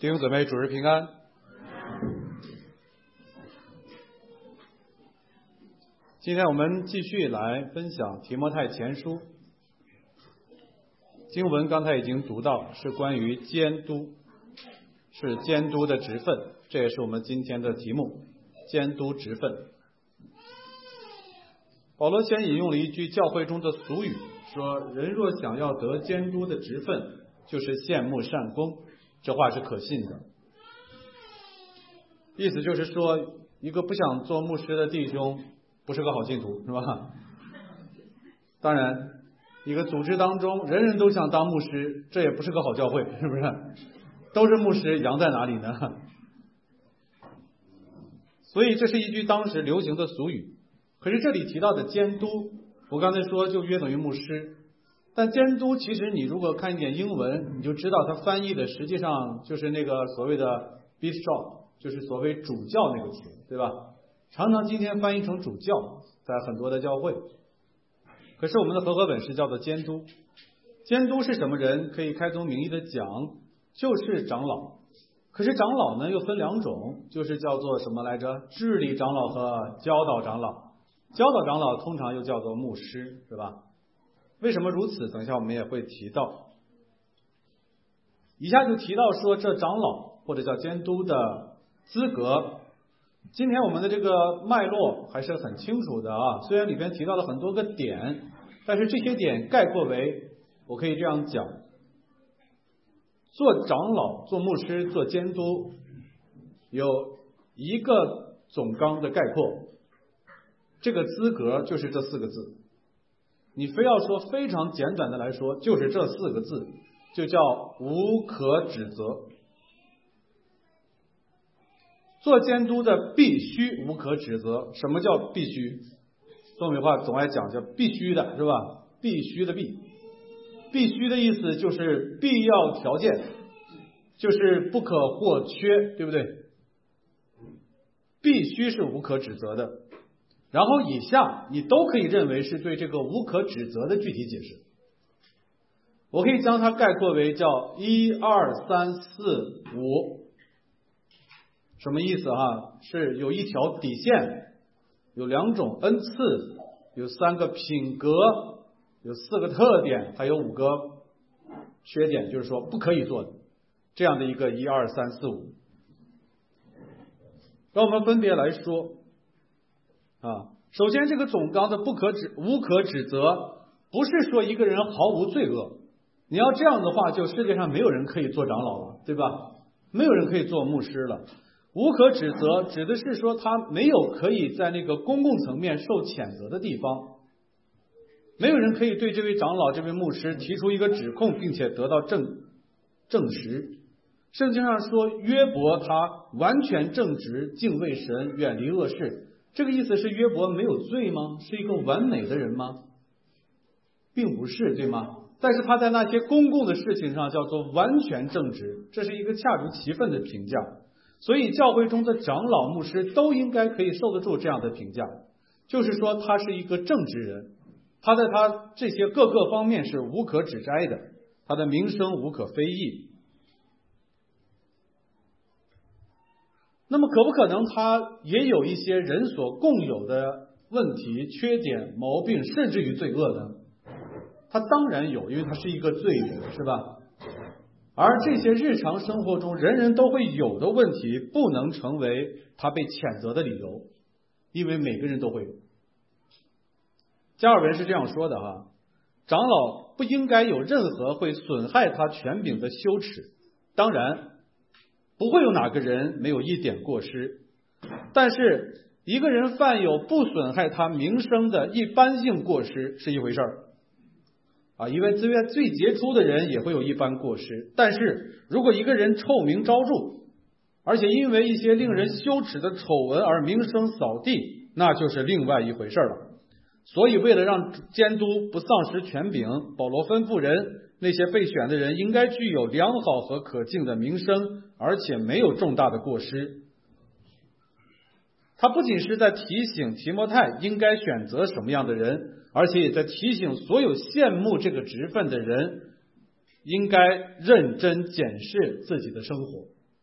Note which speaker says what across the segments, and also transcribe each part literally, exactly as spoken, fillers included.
Speaker 1: 弟兄姊妹，主日平安。今天我们继续来分享提摩太前书。经文刚才已经读到，是关于监督，是监督的职分，这也是我们今天的题目，监督职分。保罗先引用了一句教会中的俗语，说人若想要得监督的职分，就是羡慕善功。这话是可信的，意思就是说，一个不想做牧师的弟兄不是个好信徒，是吧？当然，一个组织当中人人都想当牧师，这也不是个好教会，是不是？都是牧师，羊在哪里呢？所以这是一句当时流行的俗语。可是这里提到的监督，我刚才说就约等于牧师，但监督其实你如果看一点英文，你就知道它翻译的实际上就是那个所谓的 bishop， 就是所谓主教那个词，对吧？常常今天翻译成主教，在很多的教会。可是我们的和合本是叫做监督。监督是什么人？可以开宗明义的讲，就是长老。可是长老呢又分两种，就是叫做什么来着？治理长老和教导长老。教导长老通常又叫做牧师，是吧？为什么如此？等一下我们也会提到。以下就提到说这长老或者叫监督的资格。今天我们的这个脉络还是很清楚的啊，虽然里边提到了很多个点，但是这些点概括为，我可以这样讲，做长老、做牧师、做监督有一个总纲的概括，这个资格就是这四个字。你非要说非常简短的来说，就是这四个字，就叫无可指责。做监督的必须无可指责。什么叫必须？东北话总爱讲叫必须的，是吧？必须的必，必须的意思就是必要条件，就是不可或缺，对不对？必须是无可指责的。然后以下你都可以认为是对这个无可指责的具体解释。我可以将它概括为叫一二三四五。什么意思啊？是有一条底线，有两种恩赐，有三个品格，有四个特点，还有五个缺点，就是说不可以做的，这样的一个一二三四五。让我们分别来说啊。首先这个总纲的不可指无可指责，不是说一个人毫无罪恶。你要这样的话，就世界上没有人可以做长老了，对吧？没有人可以做牧师了。无可指责指的是说他没有可以在那个公共层面受谴责的地方，没有人可以对这位长老这位牧师提出一个指控并且得到证证实。圣经上说约伯他完全正直，敬畏神，远离恶事，这个意思是约伯没有罪吗？是一个完美的人吗？并不是，对吗？但是他在那些公共的事情上叫做完全正直，这是一个恰如其分的评价。所以教会中的长老牧师都应该可以受得住这样的评价，就是说他是一个正直人，他在他这些各个方面是无可指摘的，他的名声无可非议。那么可不可能他也有一些人所共有的问题、缺点、毛病，甚至于罪恶呢？他当然有，因为他是一个罪人，是吧？而这些日常生活中人人都会有的问题，不能成为他被谴责的理由，因为每个人都会有。加尔文是这样说的哈，长老不应该有任何会损害他权柄的羞耻，当然不会有哪个人没有一点过失，但是一个人犯有不损害他名声的一般性过失是一回事儿啊，因为最最杰出的人也会有一般过失，但是如果一个人臭名昭著，而且因为一些令人羞耻的丑闻而名声扫地，那就是另外一回事了。所以为了让监督不丧失权柄，保罗吩咐人，那些被选的人应该具有良好和可敬的名声，而且没有重大的过失。他不仅是在提醒提摩太应该选择什么样的人，而且也在提醒所有羡慕这个职分的人应该认真检视自己的生活。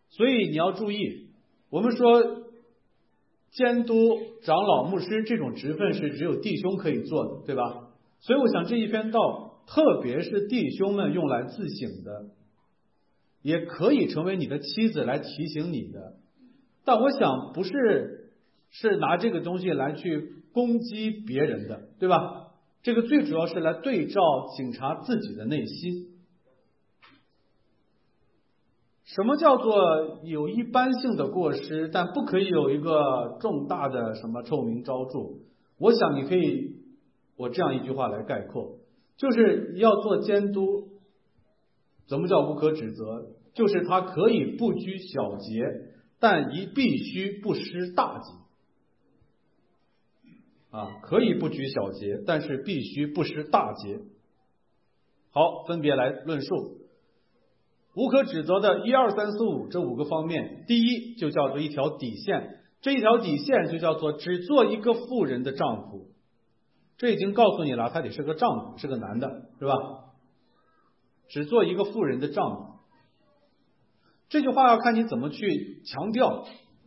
Speaker 1: 所以你要注意，我们说监督、长老、牧师这种职分是只有弟兄可以做的，对吧？所以我想这一篇道，特别是弟兄们用来自省的，也可以成为你的妻子来提醒你的。但我想不是是拿这个东西来去攻击别人的，对吧？这个最主要是来对照警察自己的内心。什么叫做有一般性的过失，但不可以有一个重大的什么臭名昭著？我想你可以我这样一句话来概括，就是要做监督，怎么叫无可指责？就是他可以不拘小节，但一必须不失大节。啊，可以不拘小节，但是必须不失大节。好，分别来论述无可指责的一二三四五这五个方面。第一就叫做一条底线，这一条底线就叫做只做一个妇人的丈夫。这已经告诉你了，他得是个丈夫，是个男的，是吧？只做一个妇人的丈夫，这句话要看你怎么去强调，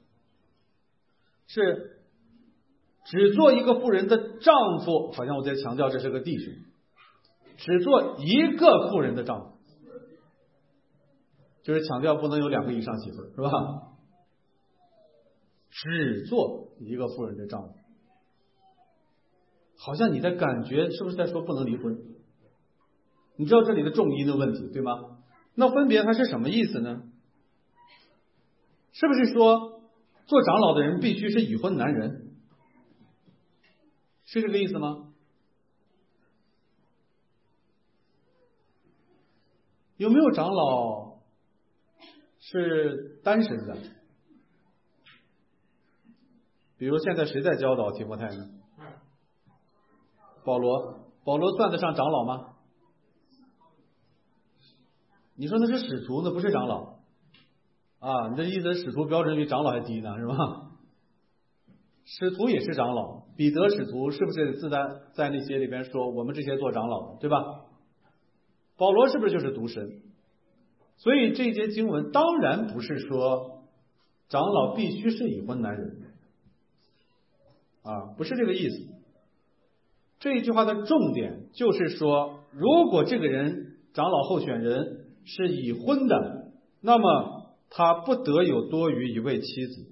Speaker 1: 是只做一个妇人的丈夫，好像我在强调这是个弟兄，只做一个妇人的丈夫，就是强调不能有两个以上媳妇，是吧？只做一个妇人的丈夫，好像你的感觉是不是在说不能离婚？你知道这里的重音的问题，对吗？那分别它是什么意思呢？是不是说做长老的人必须是已婚男人？是这个意思吗？有没有长老是单身的？比如现在谁在教导提摩太呢？保罗，保罗算得上长老吗？你说那是使徒，那不是长老啊？你这意思使徒标准比长老还低呢，是吧？使徒也是长老，彼得使徒是不是自在在那些里边说我们这些做长老的，对吧？保罗是不是就是独身？所以这节经文当然不是说长老必须是已婚男人啊，不是这个意思。这一句话的重点就是说，如果这个人长老候选人是已婚的，那么他不得有多于一位妻子。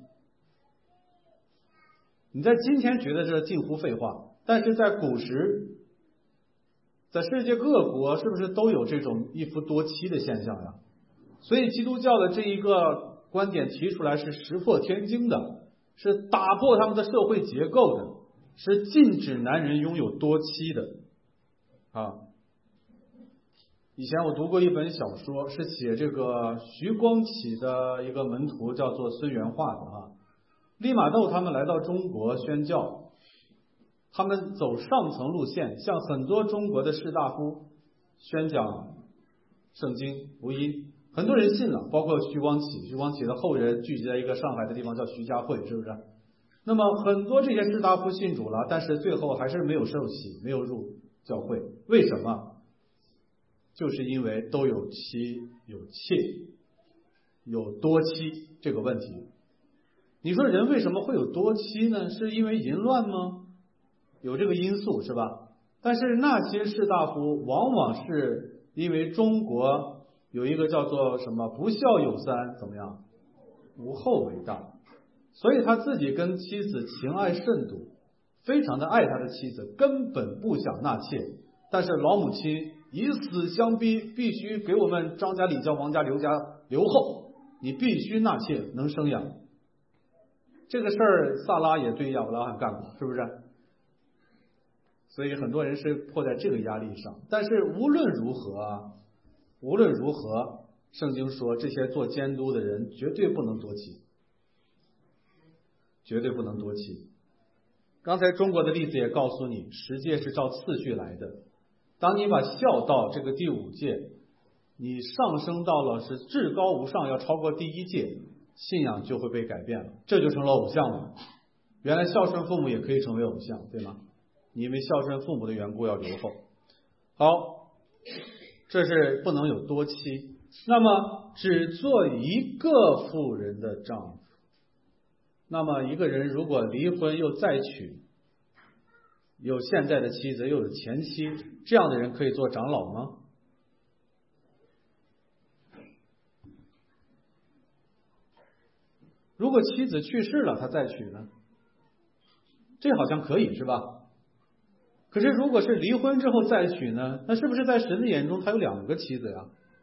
Speaker 1: 你在今天觉得这近乎废话，但是在古时，在世界各国是不是都有这种一夫多妻的现象呀？所以基督教的这一个观点提出来是石破天惊的，是打破他们的社会结构的，是禁止男人拥有多妻的啊。以前我读过一本小说，是写这个徐光启的一个门徒，叫做孙元化的啊。利玛窦他们来到中国宣教，他们走上层路线，向很多中国的士大夫宣讲圣经福音，很多人信了，包括徐光启。徐光启的后人聚集在一个上海的地方叫徐家汇，是不是？那么很多这些士大夫信主了，但是最后还是没有受洗，没有入教会。为什么？就是因为都有妻有妾有多妻这个问题。你说人为什么会有多妻呢？是因为淫乱吗？有这个因素是吧？但是那些士大夫往往是因为中国有一个叫做什么不孝有三，怎么样？无后为大，所以他自己跟妻子情爱甚笃，非常的爱他的妻子，根本不想纳妾，但是老母亲以死相逼，必须给我们张家、李家、王家、刘家留后，你必须纳妾，能生养。这个事儿萨拉也对亚伯拉罕干过，是不是？所以很多人是迫在这个压力上。但是无论如何啊，无论如何，圣经说这些做监督的人绝对不能多妻，绝对不能多妻。刚才中国的例子也告诉你，十诫是照次序来的。当你把孝道这个第五诫，你上升到了是至高无上，要超过第一诫，信仰就会被改变了，这就成了偶像了。原来孝顺父母也可以成为偶像，对吗？你因为孝顺父母的缘故要留后。好，这是不能有多妻。 那么只做一个妇人的丈夫。那么一个人如果离婚又再娶，有现在的妻子又有前妻，这样的人可以做长老吗？如果妻子去世了，他再娶呢？这好像可以是吧？可是如果是离婚之后再娶呢？那是不是在神的眼中他有两个妻子呀？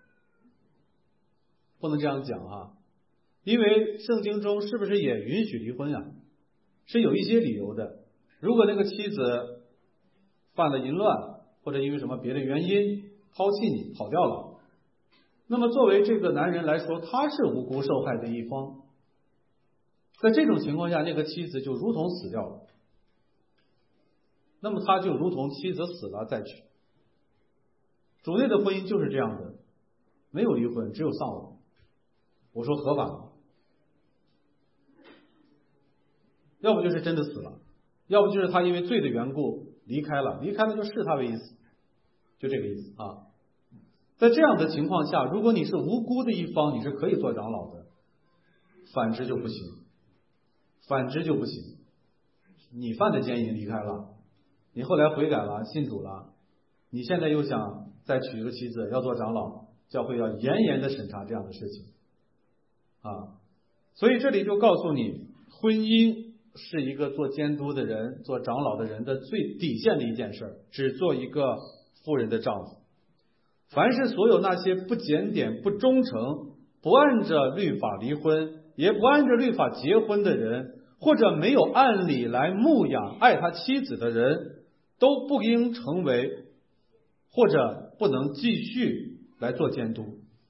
Speaker 1: 不能这样讲啊，因为圣经中是不是也允许离婚呀？是有一些理由的。如果那个妻子犯了淫乱，或者因为什么别的原因抛弃你跑掉了，那么作为这个男人来说，他是无辜受害的一方，在这种情况下，那个妻子就如同死掉了，那么他就如同妻子死了再娶。主内的婚姻就是这样的，没有离婚，只有丧偶。我说合法吗？要不就是真的死了，要不就是他因为罪的缘故离开了，离开了就视他为死，就这个意思啊。在这样的情况下，如果你是无辜的一方，你是可以做长老的，反之就不行，反之就不行。你犯的奸淫离开了，你后来悔改了，信主了，你现在又想再娶一个妻子，要做长老，教会要严严的审查这样的事情啊。所以这里就告诉你，婚姻是一个做监督的人、做长老的人的最底线的一件事，只做一个妇人的丈夫。凡是所有那些不检点、不忠诚、不按着律法离婚，也不按着律法结婚的人，或者没有按理来牧养爱他妻子的人，都不应成为，或者不能继续来做监督。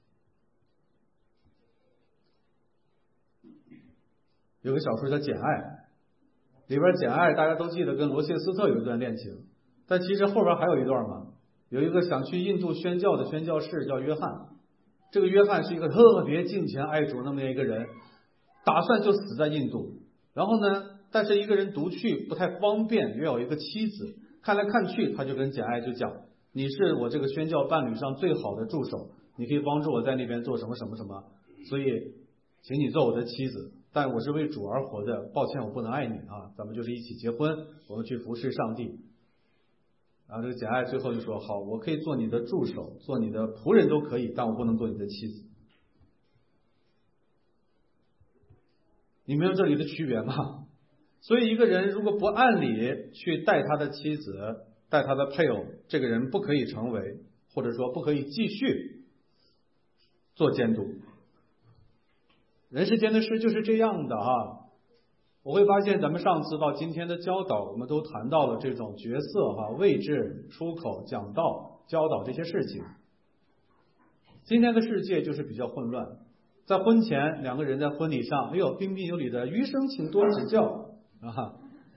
Speaker 1: 有个小说叫《简爱》，里边简爱大家都记得跟罗切斯特有一段恋情，但其实后边还有一段嘛。有一个想去印度宣教的宣教士叫约翰，这个约翰是一个特别敬虔爱主那么一个人，打算就死在印度。然后呢，但是一个人独去不太方便，也有一个妻子，看来看去他就跟简爱就讲，你是我这个宣教伴侣上最好的助手，你可以帮助我在那边做什么什么什么，所以请你做我的妻子，但我是为主而活的，抱歉我不能爱你啊，咱们就是一起结婚，我们去服侍上帝。然后这个简爱最后就说，好，我可以做你的助手，做你的仆人都可以，但我不能做你的妻子。你没有这里的区别吗？所以一个人如果不按理去待他的妻子，待他的配偶，这个人不可以成为，或者说不可以继续做监督。人世间的事就是这样的啊。我会发现咱们上次到今天的教导，我们都谈到了这种角色哈、位置、出口、讲道、教导这些事情。今天的世界就是比较混乱，在婚前两个人在婚礼上，哎呦彬彬有礼的，余生请多指教啊。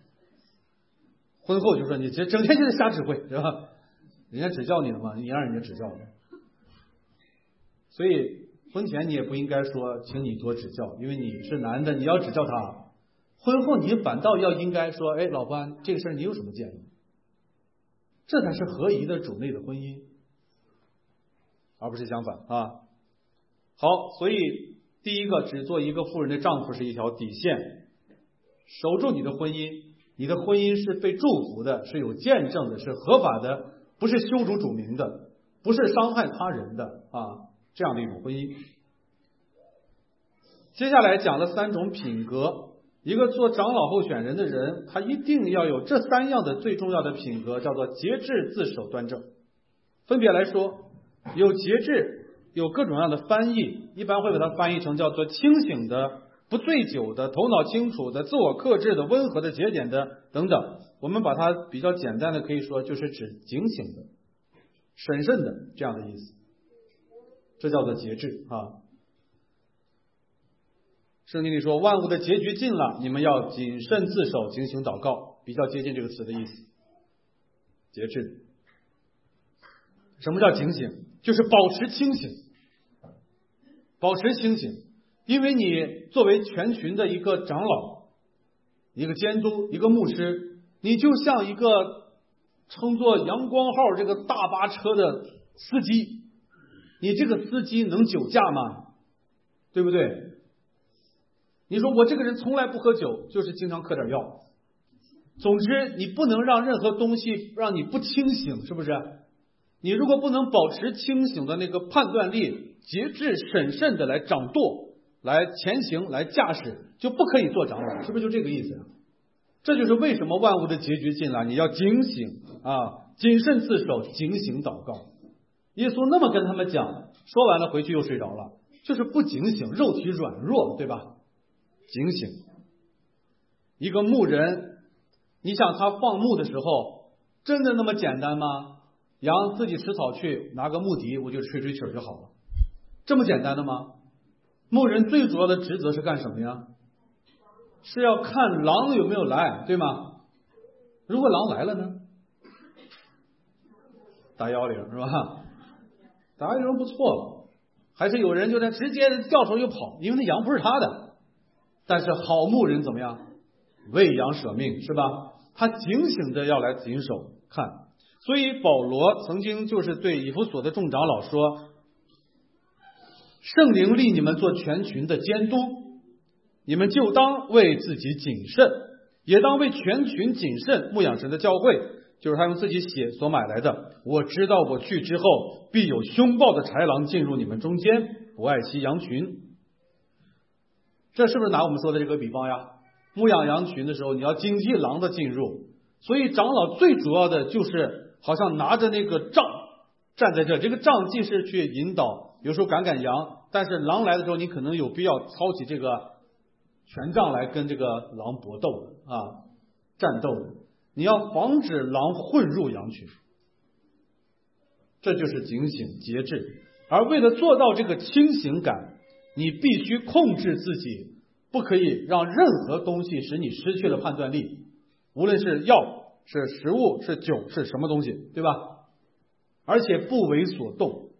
Speaker 1: 婚后就说你这整天就在瞎指挥是吧？人家指教你了吗？你让人家指教的。所以婚前你也不应该说请你多指教，因为你是男的，你要指教他。婚后你反倒要应该说，哎，老婆，这个事儿你有什么建议？这才是合宜的主内的婚姻，而不是相反啊。好，所以第一个，只做一个妇人的丈夫是一条底线，守住你的婚姻，你的婚姻是被祝福的，是有见证的，是合法的，不是羞辱主名的，不是伤害他人的啊，这样的一种婚姻。接下来讲了三种品格。一个做长老候选人的人，他一定要有这三样的最重要的品格，叫做节制、自守、端正。分别来说，有节制，有各种各样的翻译，一般会把它翻译成叫做清醒的、不醉酒的、头脑清楚的、自我克制的、温和的、节俭的等等。我们把它比较简单的可以说就是指警醒的、审慎的这样的意思，这叫做节制啊。圣经里说，万物的结局近了，你们要谨慎自守，警醒祷告，比较接近这个词的意思。节制，什么叫警醒？就是保持清醒，保持清醒。因为你作为全群的一个长老、一个监督、一个牧师，你就像一个称作阳光号这个大巴车的司机， 你这个司机能酒驾吗？对不对？你说我这个人从来不喝酒，就是经常嗑点药。总之，你不能让任何东西让你不清醒，是不是？你如果不能保持清醒的那个判断力，节制审慎的来掌舵，来前行，来驾驶，就不可以做长老，是不是就这个意思啊？这就是为什么万物的结局进来，你要警醒啊，谨慎自守，警醒祷告。耶稣那么跟他们讲，说完了回去又睡着了，就是不警醒，肉体软弱，对吧？警醒。一个牧人，你想他放牧的时候，真的那么简单吗？羊自己吃草去，拿个牧笛，我就吹吹曲就好了，这么简单的吗？牧人最主要的职责是干什么呀？是要看狼有没有来，对吗？如果狼来了呢？打幺零是吧？打幺零不错，还是有人就在直接掉头就跑，因为那羊不是他的。但是好牧人怎么样？为羊舍命，是吧？他警醒的要来谨守看。所以保罗曾经就是对以弗所的众长老说，圣灵立你们做全群的监督，你们就当为自己谨慎，也当为全群谨慎牧养神的教会，就是他用自己血所买来的。我知道我去之后，必有凶暴的豺狼进入你们中间，不爱惜羊群。这是不是拿我们说的这个比方呀？牧养羊群的时候，你要警惕狼的进入。所以长老最主要的就是好像拿着那个杖站在这，这个杖既是去引导，有时候赶赶羊，但是狼来的时候，你可能有必要操起这个权杖来跟这个狼搏斗啊，战斗的。你要防止狼混入羊群，这就是警醒节制。而为了做到这个清醒感，你必须控制自己，不可以让任何东西使你失去了判断力，无论是药、是食物、是酒、是什么东西，对吧？而且不为所动，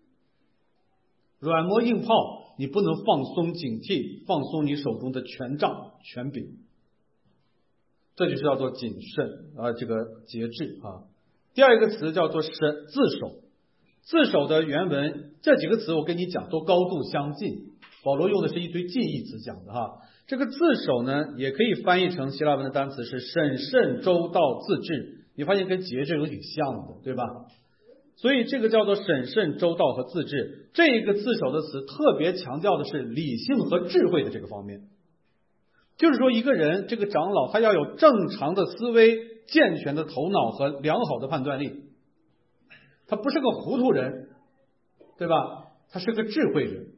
Speaker 1: 软磨硬泡，你不能放松警惕，放松你手中的权杖、权柄。这就是叫做谨慎啊，这个节制啊。第二个词叫做审自守，自守的原文这几个词我跟你讲都高度相近，保罗用的是一堆近义词讲的哈。这个自守呢，也可以翻译成希腊文的单词是审慎周到自制，你发现跟节制有挺像的，对吧？所以这个叫做审慎周到和自制。这一个自守的词特别强调的是理性和智慧的这个方面，就是说一个人这个长老他要有正常的思维、健全的头脑和良好的判断力，他不是个糊涂人，对吧？他是个智慧人，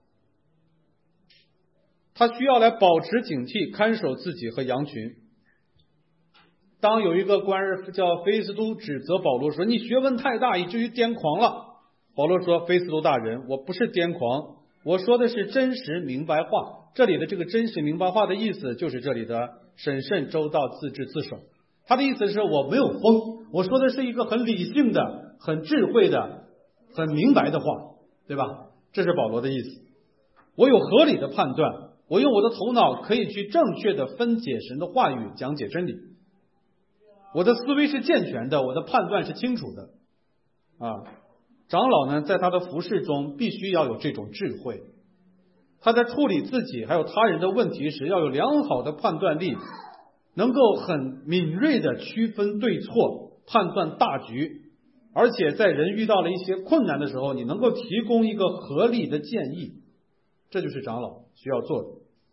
Speaker 1: 他需要来保持警惕，看守自己和羊群。当有一个官儿叫菲斯都指责保罗说，你学问太大以至于癫狂了，保罗说，菲斯都大人，我不是癫狂，我说的是真实明白话。这里的这个真实明白话的意思就是这里的审慎周到自制自守。他的意思是我没有疯，我说的是一个很理性的、很智慧的、很明白的话，对吧？这是保罗的意思。我有合理的判断，我用我的头脑可以去正确的分解神的话语，讲解真理。我的思维是健全的，我的判断是清楚的啊。长老呢，在他的服事中必须要有这种智慧，他在处理自己还有他人的问题时要有良好的判断力，能够很敏锐的区分对错，判断大局，而且在人遇到了一些困难的时候，你能够提供一个合理的建议，这就是长老需要做的。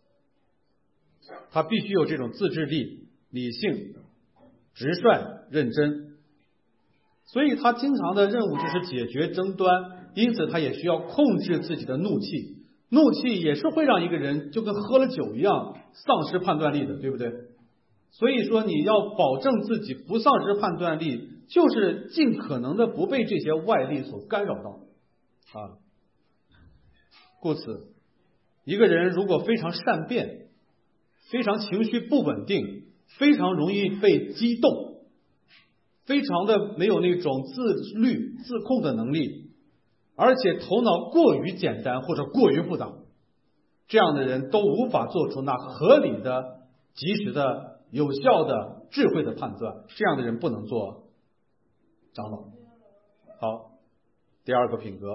Speaker 1: 他必须有这种自制力、理性、直率、认真，所以他经常的任务就是解决争端，因此他也需要控制自己的怒气。怒气也是会让一个人就跟喝了酒一样丧失判断力的，对不对？所以说你要保证自己不丧失判断力，就是尽可能的不被这些外力所干扰到啊。故此，一个人如果非常善变，非常情绪不稳定，非常容易被激动，非常的没有那种自律自控的能力，而且头脑过于简单或者过于复杂，这样的人都无法做出那合理的、及时的、有效的、智慧的判断，这样的人不能做长老。好，第二个品格，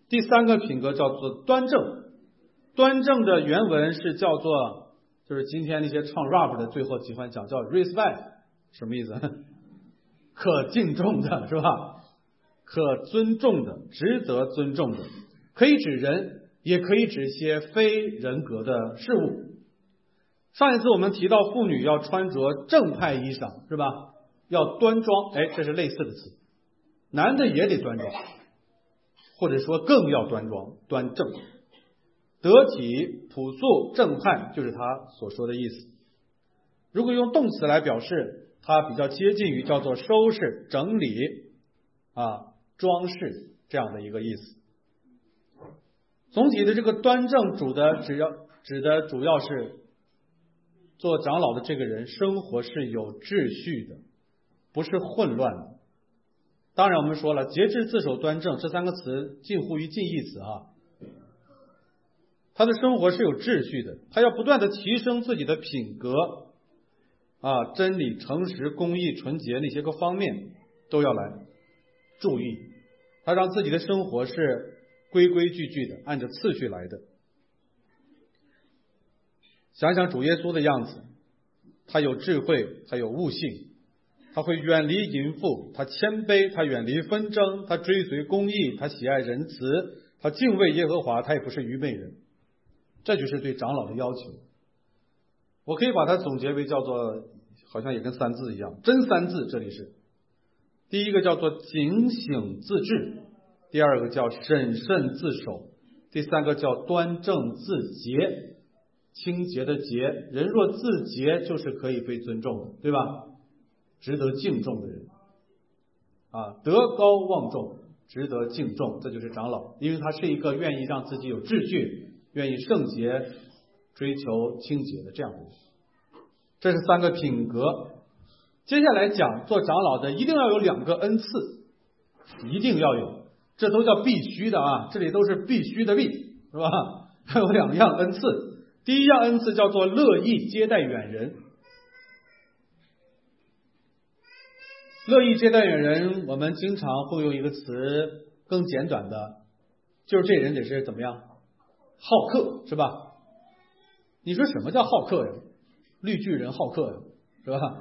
Speaker 1: 第三个品格叫做端正。端正的原文是叫做，就是今天那些唱 rap 的最后喜欢讲叫 respect， 什么意思？可敬重的是吧？可尊重的，值得尊重的，可以指人，也可以指一些非人格的事物。上一次我们提到妇女要穿着正派衣裳是吧？要端庄，哎，这是类似的词。男的也得端庄，或者说更要端庄、端正。得体、朴素、正派，就是他所说的意思。如果用动词来表示，它比较接近于叫做收拾、整理啊、装饰这样的一个意思。总体的这个端正主的只要指的主要是做长老的这个人生活是有秩序的，不是混乱的。当然我们说了，节制、自守、端正这三个词近乎于近义词啊。他的生活是有秩序的，他要不断的提升自己的品格啊，真理、诚实、公义、纯洁那些个方面都要来注意，他让自己的生活是规规矩矩的，按照次序来的。想想主耶稣的样子，他有智慧，他有悟性，他会远离淫妇，他谦卑，他远离纷争，他追随公义，他喜爱仁慈，他敬畏耶和华，他也不是愚昧人。这就是对长老的要求。我可以把它总结为叫做，好像也跟三字一样，真三字。这里是第一个叫做警醒自制，第二个叫审慎自守，第三个叫端正自洁，清洁的洁，人若自洁就是可以被尊重的，对吧？值得敬重的人啊，德高望重，值得敬重，这就是长老，因为他是一个愿意让自己有秩序，愿意圣洁，追求清洁的这样的人。这是三个品格。接下来讲做长老的一定要有两个恩赐，一定要有，这都叫必须的啊，这里都是必须的必，是吧？还有两样恩赐。第一样恩赐叫做乐意接待远人。乐意接待远人，我们经常会用一个词更简短的，就是这人得是怎么样？好客，是吧？你说什么叫好客呀？绿巨人好客呀，是吧？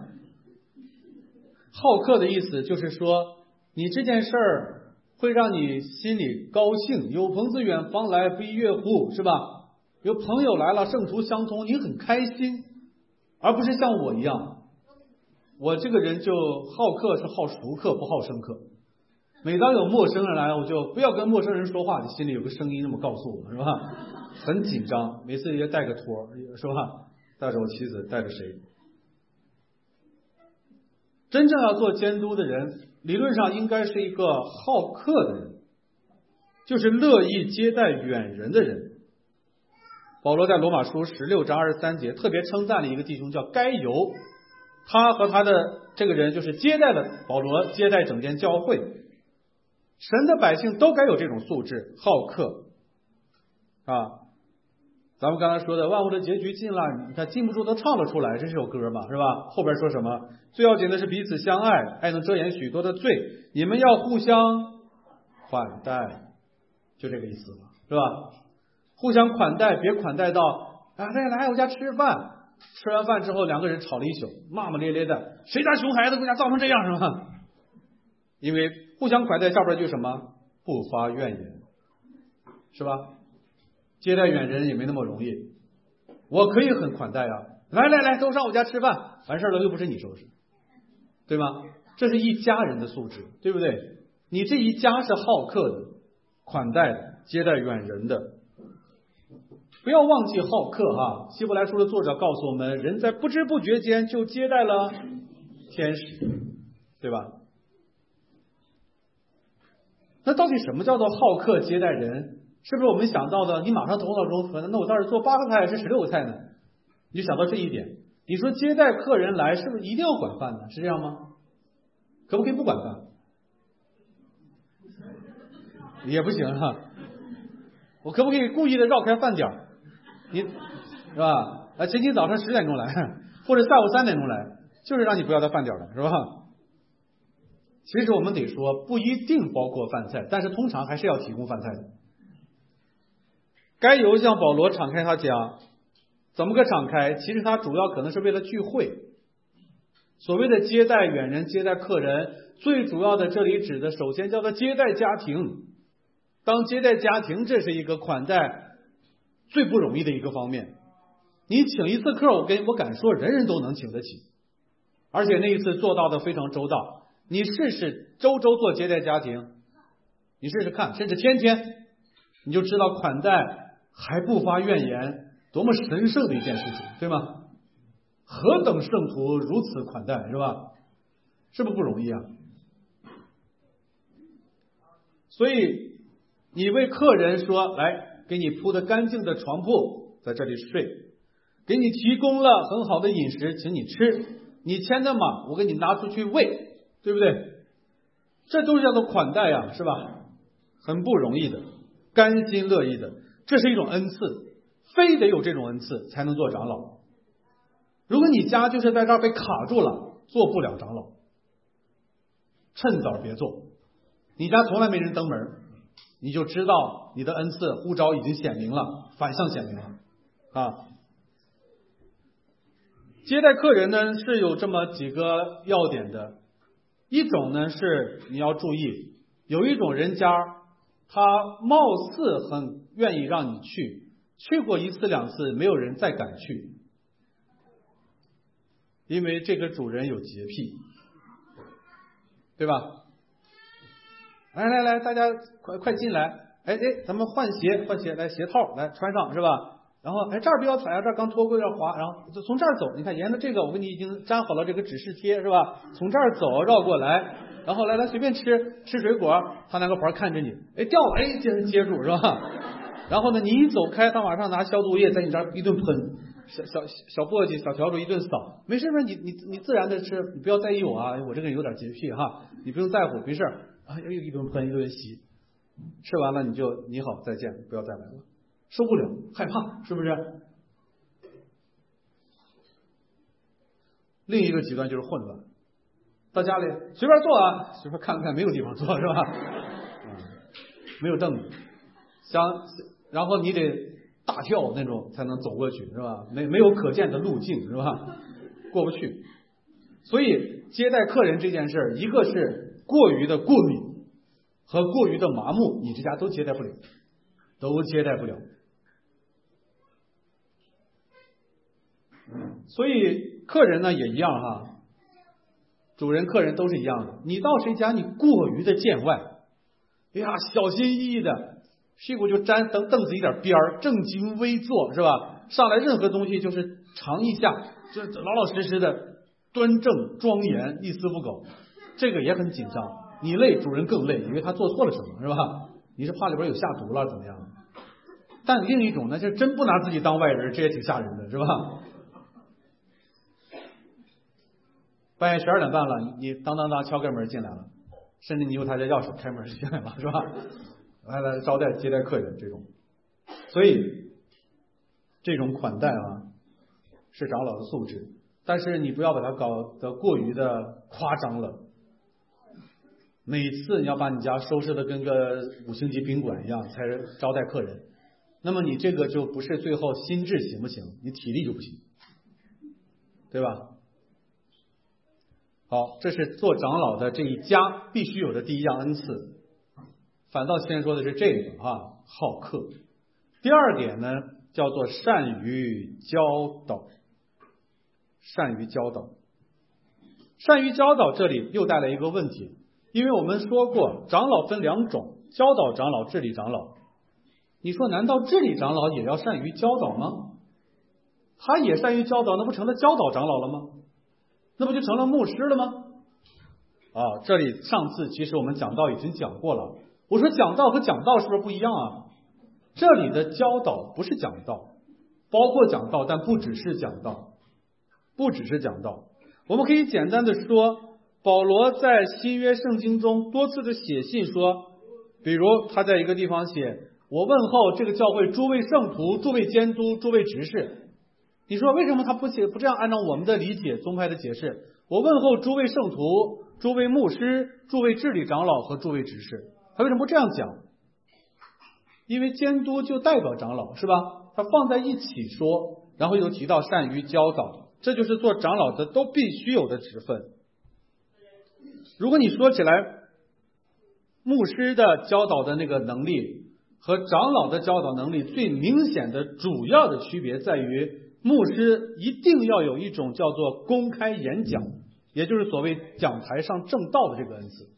Speaker 1: 好客的意思就是说，你这件事儿会让你心里高兴，有朋自远方来，不亦乐乎，是吧？有朋友来了，圣途相通，你很开心，而不是像我一样，我这个人就好客是好熟客，不好生客。每当有陌生人来，我就不要跟陌生人说话，心里有个声音那么告诉我，是吧？很紧张，每次也带个托，是吧？带着我妻子，带着谁？真正要做监督的人，理论上应该是一个好客的人，就是乐意接待远人的人。保罗在罗马书十六章二十三节特别称赞了一个弟兄叫该犹，他和他的这个人就是接待了保罗，接待整间教会。神的百姓都该有这种素质，好客啊。咱们刚才说的万物的结局近了，你看禁不住都唱了出来，这是首歌嘛，是吧？后边说什么？最要紧的是彼此相爱，爱能遮掩许多的罪，你们要互相款待，就这个意思嘛，是吧？互相款待，别款待到啊，来来我家吃饭，吃完饭之后两个人吵了一宿，骂骂咧咧的，谁家熊孩子给我家造成这样，是吧？因为互相款待下边就什么不发怨言，是吧？接待远人也没那么容易，我可以很款待啊，来来来，都上我家吃饭，完事了又不是你收拾，对吗？这是一家人的素质，对不对？你这一家是好客的，款待的，接待远人的，不要忘记好客哈。希伯来书的作者告诉我们，人在不知不觉间就接待了天使，对吧？那到底什么叫做好客接待人？是不是我们想到的？你马上头脑中合的，那我倒是做八个菜还是十六个菜呢？你就想到这一点。你说接待客人来，是不是一定要管饭呢？是这样吗？可不可以不管饭？也不行哈。我可不可以故意的绕开饭点儿？你是吧？啊，今天早上十点钟来，或者下午三点钟来，就是让你不要在饭点了，是吧？其实我们得说，不一定包括饭菜，但是通常还是要提供饭菜的。 该犹向保罗敞开他家，怎么个敞开？其实他主要可能是为了聚会。所谓的接待远人、接待客人，最主要的这里指的首先叫做接待家庭。当接待家庭，这是一个款待最不容易的一个方面。你请一次客，我跟我敢说，人人都能请得起，而且那一次做到的非常周到。你试试周周做接待家庭，你试试看，甚至天天，你就知道款待还不发怨言，多么神圣的一件事情，对吗？何等圣徒如此款待，是吧？是不是不容易啊？所以你为客人说，来，给你铺的干净的床铺，在这里睡，给你提供了很好的饮食，请你吃，你牵的马，我给你拿出去喂，对不对？这都是叫做款待呀，是吧？很不容易的，甘心乐意的，这是一种恩赐，非得有这种恩赐才能做长老。如果你家就是在这儿被卡住了，做不了长老，趁早别做。你家从来没人登门，你就知道你的恩赐呼召已经显明了，反向显明了啊。接待客人呢是有这么几个要点的，一种呢是你要注意，有一种人家他貌似很愿意让你去，去过一次两次，没有人再敢去，因为这个主人有洁癖，对吧？来来来，大家快快进来！哎哎，咱们换鞋换鞋，来鞋套来穿上，是吧？然后哎这儿不要踩啊，这儿刚脱过有点滑，然后就从这儿走，你看沿着这个我给你已经粘好了这个指示贴，是吧？从这儿走绕过来，然后来来随便吃吃水果，他拿个盘看着你，哎掉了，哎接接住，是吧？然后呢你一走开，他马上拿消毒液在你这儿一顿喷。小小小簸箕、小笤帚一顿扫，没事没事，你你你自然的吃，你不要在意我啊，我这个人有点洁癖哈，你不用在乎，没事啊，又一顿喷一顿洗，吃完了你就你好再见，不要再来了，受不了，害怕，是不是？另一个极端就是混乱，到家里随便坐啊，随便看看，没有地方坐是吧？嗯，没有凳子，想然后你得。大跳那种才能走过去，是吧？没没有可见的路径，是吧？过不去。所以接待客人这件事，一个是过于的过敏和过于的麻木，你这家都接待不了，都接待不了。所以客人呢也一样哈，主人客人都是一样的。你到谁家，你过于的见外，哎呀，小心翼翼的。屁股就沾凳凳子一点边儿，正襟危坐，是吧？上来任何东西就是尝一下，就老老实实的端正庄严，一丝不苟，这个也很紧张。你累，主人更累，因为他做错了什么，是吧？你是怕里边有下毒了，怎么样？但另一种呢，就真不拿自己当外人，这也挺吓人的，是吧？半夜十二点半了，你当当当敲开门进来了，甚至你有他家钥匙开门进来了，是吧？来来招待接待客人这种，所以这种款待啊是长老的素质，但是你不要把它搞得过于的夸张了。每次你要把你家收拾的跟个五星级宾馆一样才招待客人，那么你这个就不是最后心智行不行？你体力就不行，对吧？好，这是做长老的这一家必须有的第一样恩赐。反倒先说的是这个啊，好客。第二点呢，叫做善于教导。善于教导，善于教导，这里又带来一个问题，因为我们说过，长老分两种，教导长老、治理长老。你说，难道治理长老也要善于教导吗？他也善于教导，那不成了教导长老了吗？那不就成了牧师了吗？啊，这里上次其实我们讲道已经讲过了。我说讲道和讲道是不是不一样啊？这里的教导不是讲道，包括讲道，但不只是讲道，不只是讲道。我们可以简单的说，保罗在新约圣经中多次的写信说，比如他在一个地方写，我问候这个教会诸位圣徒、诸位监督、诸位执事。你说为什么他不写不这样按照我们的理解宗派的解释？我问候诸位圣徒、诸位牧师、诸位治理长老和诸位执事。他为什么不这样讲？ 因为监督就代表长老，是吧？他放在一起说，然后又提到善于教导，这就是做长老的都必须有的职分。如果你说起来，牧师的教导的那个能力和长老的教导能力最明显的主要的区别在于，牧师一定要有一种叫做公开演讲，也就是所谓讲台上正道的这个恩赐。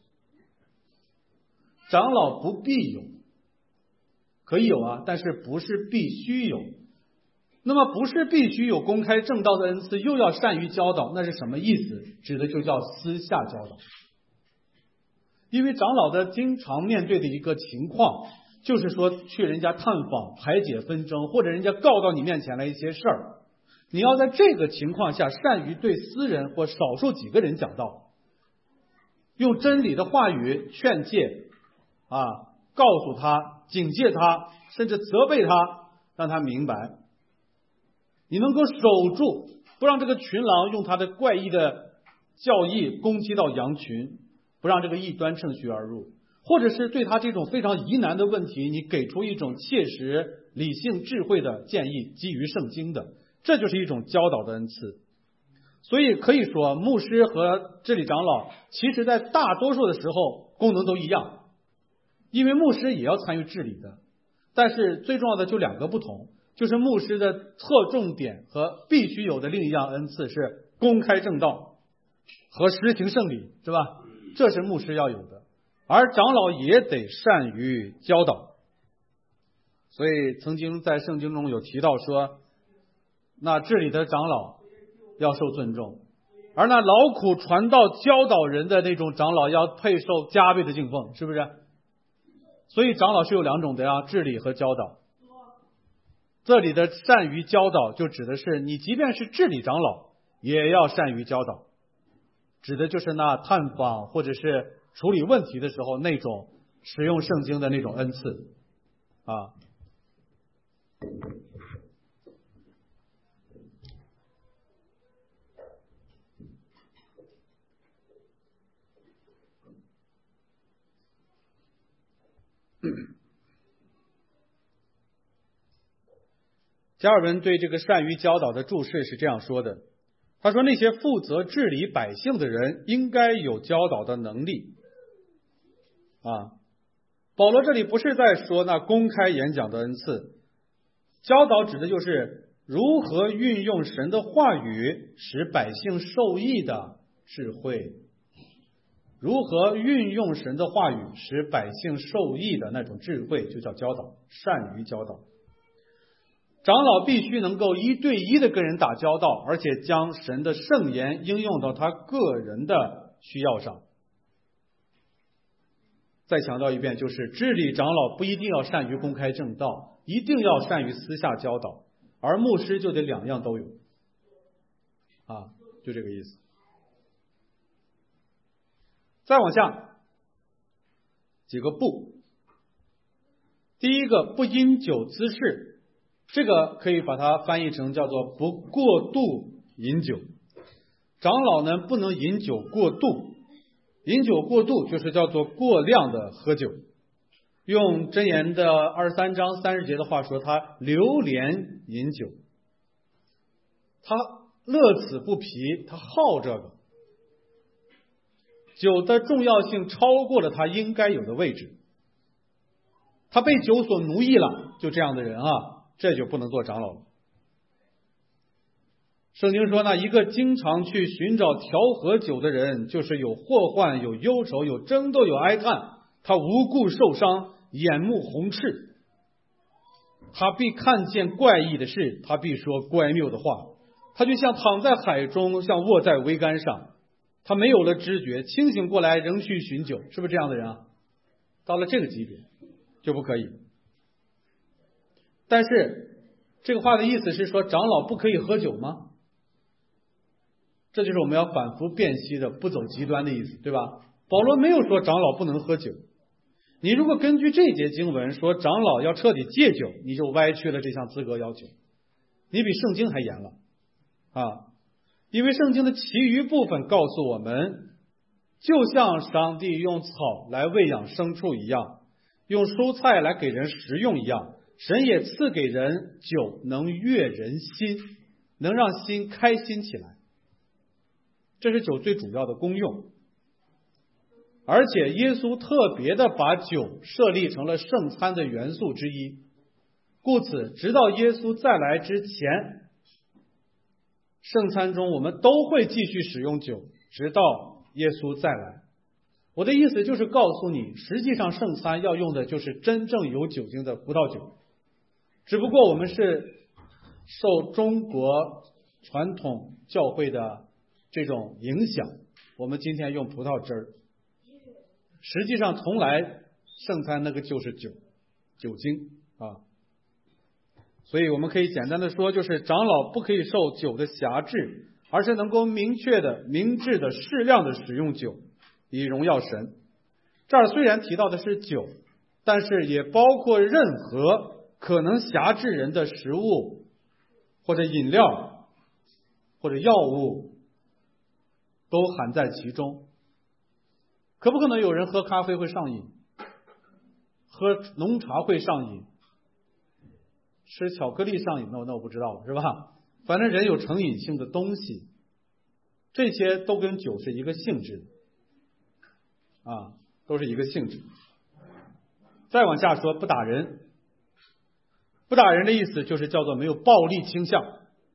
Speaker 1: 长老不必有，可以有啊，但是不是必须有。那么不是必须有公开正道的恩赐，又要善于教导，那是什么意思？指的就叫私下教导。因为长老的经常面对的一个情况，就是说去人家探访排解纷争，或者人家告到你面前来一些事儿，你要在这个情况下善于对私人或少数几个人讲道，用真理的话语劝诫啊，告诉他，警戒他，甚至责备他，让他明白。你能够守住，不让这个群狼用他的怪异的教义攻击到羊群，不让这个异端趁虚而入，或者是对他这种非常疑难的问题，你给出一种切实理性智慧的建议，基于圣经的，这就是一种教导的恩赐。所以可以说，牧师和治理长老其实在大多数的时候功能都一样，因为牧师也要参与治理的，但是最重要的就两个不同，就是牧师的侧重点和必须有的另一样恩赐是公开正道和实行圣礼，是吧？这是牧师要有的，而长老也得善于教导。所以曾经在圣经中有提到说，那治理的长老要受尊重，而那劳苦传道教导人的那种长老要配受加倍的敬奉，是不是？所以长老是有两种的呀，治理和教导。这里的善于教导就指的是你即便是治理长老也要善于教导，指的就是那探访或者是处理问题的时候那种使用圣经的那种恩赐啊。加尔文对这个善于教导的注释是这样说的，他说那些负责治理百姓的人应该有教导的能力啊。保罗这里不是在说那公开演讲的恩赐，教导指的就是如何运用神的话语使百姓受益的智慧，如何运用神的话语使百姓受益的那种智慧就叫教导，善于教导。长老必须能够一对一的跟人打交道，而且将神的圣言应用到他个人的需要上。再强调一遍，就是治理长老不一定要善于公开正道，一定要善于私下教导，而牧师就得两样都有啊，就这个意思。再往下几个不，第一个不因酒滋事，这个可以把它翻译成叫做不过度饮酒。长老呢不能饮酒过度，饮酒过度就是叫做过量的喝酒。用箴言的二十三章三十节的话说，他流连饮酒，他乐此不疲，他好这个。酒的重要性超过了他应该有的位置，他被酒所奴役了，就这样的人啊，这就不能做长老了。圣经说呢，一个经常去寻找调和酒的人，就是有祸患，有忧愁，有争斗，有哀叹，他无故受伤，眼目红赤，他必看见怪异的事，他必说乖谬的话，他就像躺在海中，像卧在桅杆上，他没有了知觉，清醒过来仍需寻酒，是不是这样的人啊？到了这个级别就不可以。但是这个话的意思是说，长老不可以喝酒吗？这就是我们要反复辨析的不走极端的意思，对吧？保罗没有说长老不能喝酒，你如果根据这节经文说长老要彻底戒酒，你就歪曲了这项资格要求，你比圣经还严了啊！因为圣经的其余部分告诉我们，就像上帝用草来喂养牲畜一样， 用蔬菜来给人食用一样，神也赐给人酒，能悦人心，能让心开心起来。这是酒最主要的功用。而且耶稣特别的把酒设立成了圣餐的元素之一，故此直到耶稣再来之前，圣餐中我们都会继续使用酒，直到耶稣再来。我的意思就是告诉你，实际上圣餐要用的就是真正有酒精的葡萄酒，只不过我们是受中国传统教会的这种影响，我们今天用葡萄汁儿。实际上从来圣餐那个就是酒酒精啊，所以我们可以简单的说，就是长老不可以受酒的辖制，而是能够明确的明智的适量的使用酒以荣耀神。这儿虽然提到的是酒，但是也包括任何可能辖制人的食物或者饮料或者药物都含在其中。可不可能有人喝咖啡会上瘾，喝浓茶会上瘾，吃巧克力上瘾？那我那我不知道了，是吧？反正人有成瘾性的东西，这些都跟酒是一个性质的啊，都是一个性质。再往下说，不打人，不打人的意思就是叫做没有暴力倾向。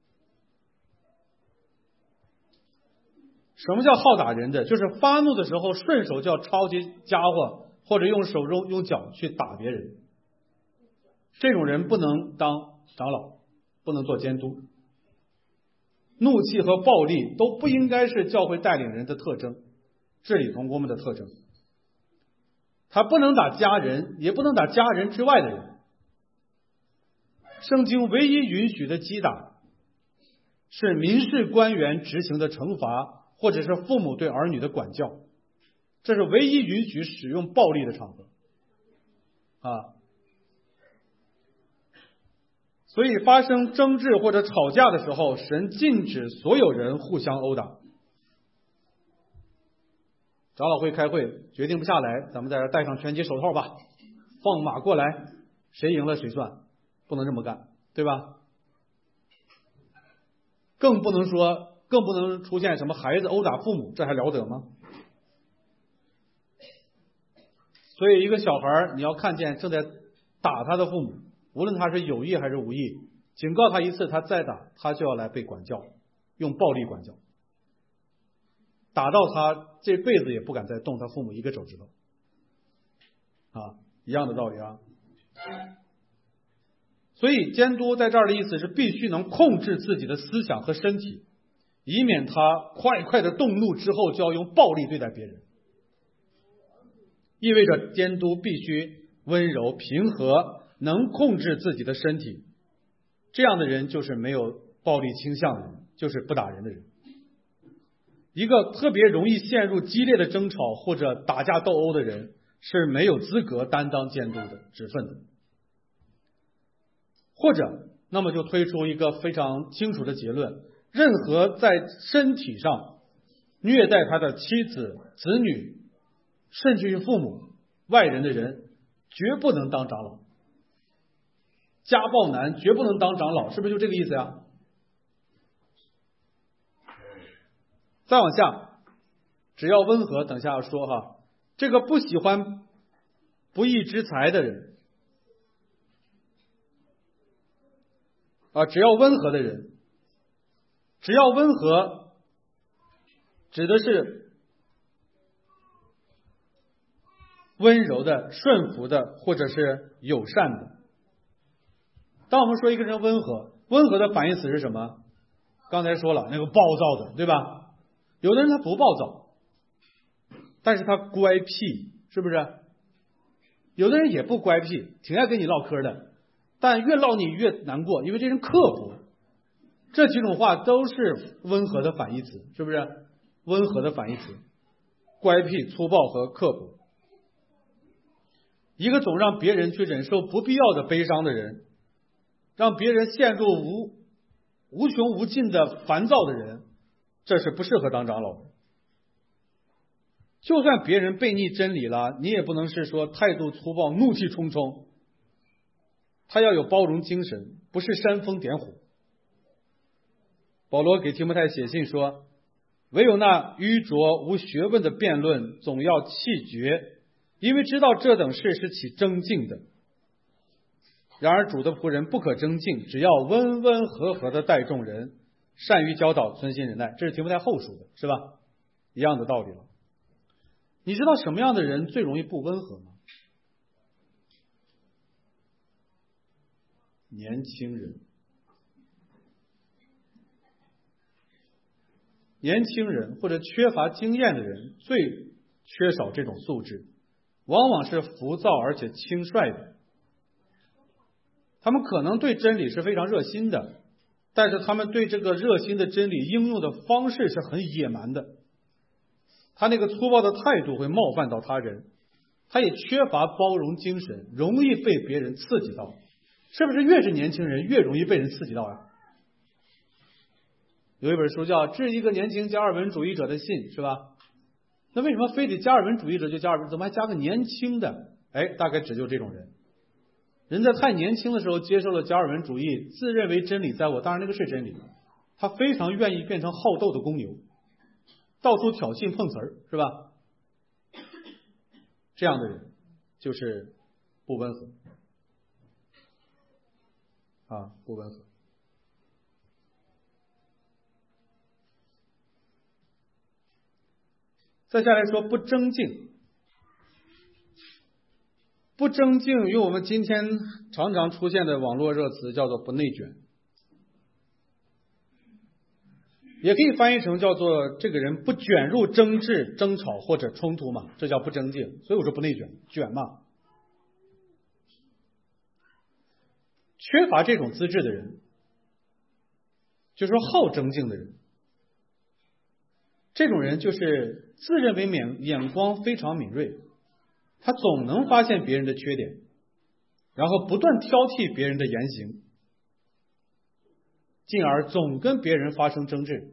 Speaker 1: 什么叫好打人的？就是发怒的时候顺手就要抄起家伙，或者用手用用脚去打别人。这种人不能当长老，不能做监督。怒气和暴力都不应该是教会带领人的特征，治理同工们的特征。他不能打家人，也不能打家人之外的人。圣经唯一允许的击打是民事官员执行的惩罚，或者是父母对儿女的管教，这是唯一允许使用暴力的场合啊。所以发生争执或者吵架的时候，神禁止所有人互相殴打。长老会开会决定不下来，咱们在这戴上拳击手套吧，放马过来，谁赢了谁算，不能这么干，对吧？更不能说更不能出现什么孩子殴打父母，这还了得吗？所以一个小孩你要看见正在打他的父母，无论他是有意还是无意，警告他一次，他再打，他就要来被管教，用暴力管教，打到他这辈子也不敢再动他父母一个手指头啊，一样的道理啊。所以监督在这儿的意思是必须能控制自己的思想和身体，以免他快快的动怒之后就要用暴力对待别人。意味着监督必须温柔平和，能控制自己的身体，这样的人就是没有暴力倾向的人，就是不打人的人。一个特别容易陷入激烈的争吵或者打架斗殴的人是没有资格担当监督的职分的。或者那么就推出一个非常清楚的结论，任何在身体上虐待他的妻子、子女，甚至于父母、外人的人，绝不能当长老。家暴男绝不能当长老，是不是就这个意思呀？再往下，只要温和，等下要说哈，这个不喜欢不义之财的人啊，只要温和的人，只要温和，指的是温柔的、顺服的，或者是友善的。当我们说一个人温和，温和的反义词是什么？刚才说了，那个暴躁的，对吧？有的人他不暴躁，但是他乖僻，是不是？有的人也不乖僻，挺爱跟你唠嗑的，但越唠你越难过，因为这人刻薄。这几种话都是温和的反义词，是不是？温和的反义词，乖僻、粗暴和刻薄。一个总让别人去忍受不必要的悲伤的人，让别人陷入无无穷无尽的烦躁的人，这是不适合当长老的。 就算别人背逆真理了，你也不能是说态度粗暴、怒气冲冲，他要有包容精神，不是煽风点火。保罗给提摩太写信说，唯有那愚拙无学问的辩论总要弃绝，因为知道这等事是起争竞的。然而主的仆人不可争竞，只要温温和和的待众人，善于教导，存心忍耐。这是提摩太后书的，是吧？一样的道理了。你知道什么样的人最容易不温和吗？年轻人。年轻人或者缺乏经验的人最缺少这种素质，往往是浮躁而且轻率的。他们可能对真理是非常热心的，但是他们对这个热心的真理应用的方式是很野蛮的。他那个粗暴的态度会冒犯到他人，他也缺乏包容精神，容易被别人刺激到。是不是越是年轻人越容易被人刺激到呀？有一本书叫《致一个年轻加尔文主义者的信》，是吧？那为什么非得加尔文主义者就加尔文，怎么还加个年轻的？哎，大概指就这种人。人在太年轻的时候接受了加尔文主义，自认为真理在我，当然那个是真理，他非常愿意变成好斗的公牛，到处挑衅碰瓷儿，是吧？这样的人就是不温和啊，不温和。再下来说不争竞。不争竞用我们今天常常出现的网络热词叫做不内卷，也可以翻译成叫做这个人不卷入争执、争吵或者冲突嘛，这叫不争竞。所以我说不内卷，卷嘛。缺乏这种资质的人，就是说好争竞的人，这种人就是自认为眼眼光非常敏锐，他总能发现别人的缺点，然后不断挑剔别人的言行，进而总跟别人发生争执。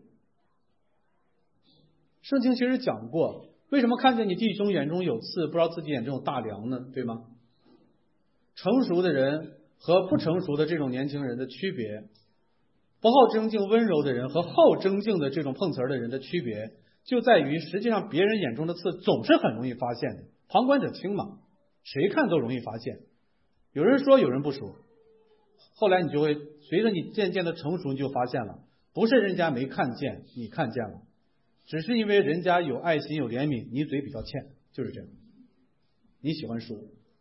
Speaker 1: 圣经其实讲过，为什么看见你弟兄眼中有刺，不知道自己眼中有大梁呢？对吗？成熟的人和不成熟的这种年轻人的区别，不好争竞温柔的人和好争竞的这种碰瓷儿的人的区别，就在于实际上别人眼中的刺总是很容易发现的，旁观者清嘛，谁看都容易发现。有人说有人不说，后来你就会随着你渐渐的成熟，你就发现了，不是人家没看见，你看见了，只是因为人家有爱心有怜悯，你嘴比较欠，就是这样。你喜欢说，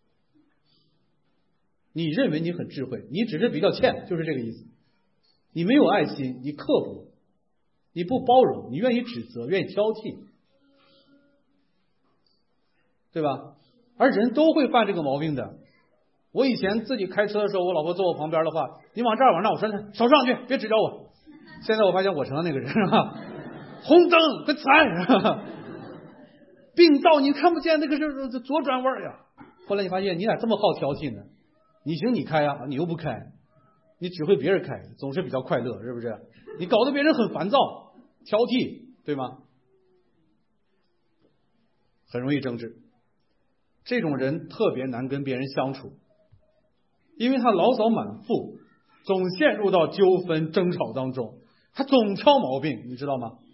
Speaker 1: 你认为你很智慧，你只是比较欠，就是这个意思。你没有爱心，你刻薄，你不包容，你愿意指责，愿意挑剔，对吧？而人都会犯这个毛病的。我以前自己开车的时候，我老婆坐我旁边的话，你往这儿往那儿，我说少上去，别指着我。现在我发现我成了那个人啊，红灯快踩，并道你看不见那个是左转弯呀。后来你发现你咋这么好挑剔呢？你行你开啊，你又不开，你只会别人开，总是比较快乐，是不是？你搞得别人很烦躁，挑剔，对吗？很容易争执，这种人特别难跟别人相处，因为他牢骚满腹，总陷入到纠纷争吵当中，他总挑毛病，你知道吗？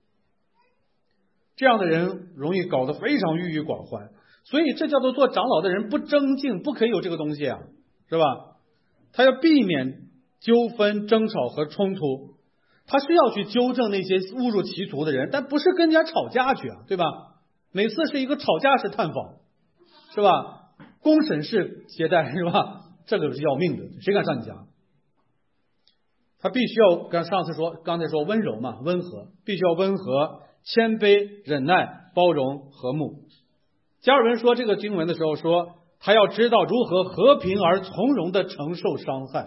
Speaker 1: 这样的人容易搞得非常郁郁寡欢，所以这叫做做长老的人不争竞，不可以有这个东西啊，是吧？他要避免纠纷争吵和冲突，他是要去纠正那些误入歧途的人，但不是跟人家吵架去啊，对吧？每次是一个吵架式探访，是吧？公审式接待，是吧？这个是要命的，谁敢上你家？他必须要跟上次说，刚才说温柔嘛，温和，必须要温和、谦卑、忍耐、包容、和睦。加尔文说这个经文的时候说，他要知道如何和平而从容的承受伤害，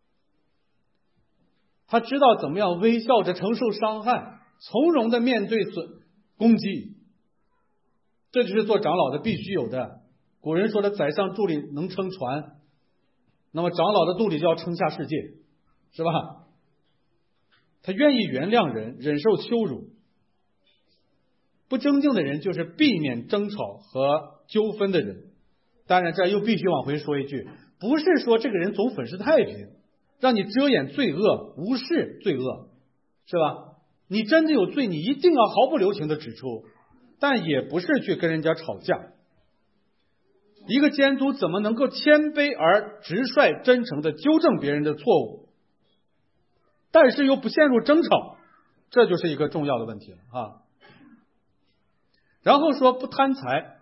Speaker 1: 他知道怎么样微笑着承受伤害，从容的面对损攻击，这就是做长老的必须有的。古人说的宰相肚里能撑船，那么长老的肚里就要撑下世界，是吧？他愿意原谅人，忍受羞辱， 不争竞的人就是避免争吵和纠纷的人。当然这又必须往回说一句，不是说这个人总粉饰太平，让你遮掩罪恶，无视罪恶，是吧？你真的有罪，你一定要毫不留情的指出，但也不是去跟人家吵架。一个监督怎么能够谦卑而直率真诚的纠正别人的错误，但是又不陷入争吵，这就是一个重要的问题了啊。然后说不贪财，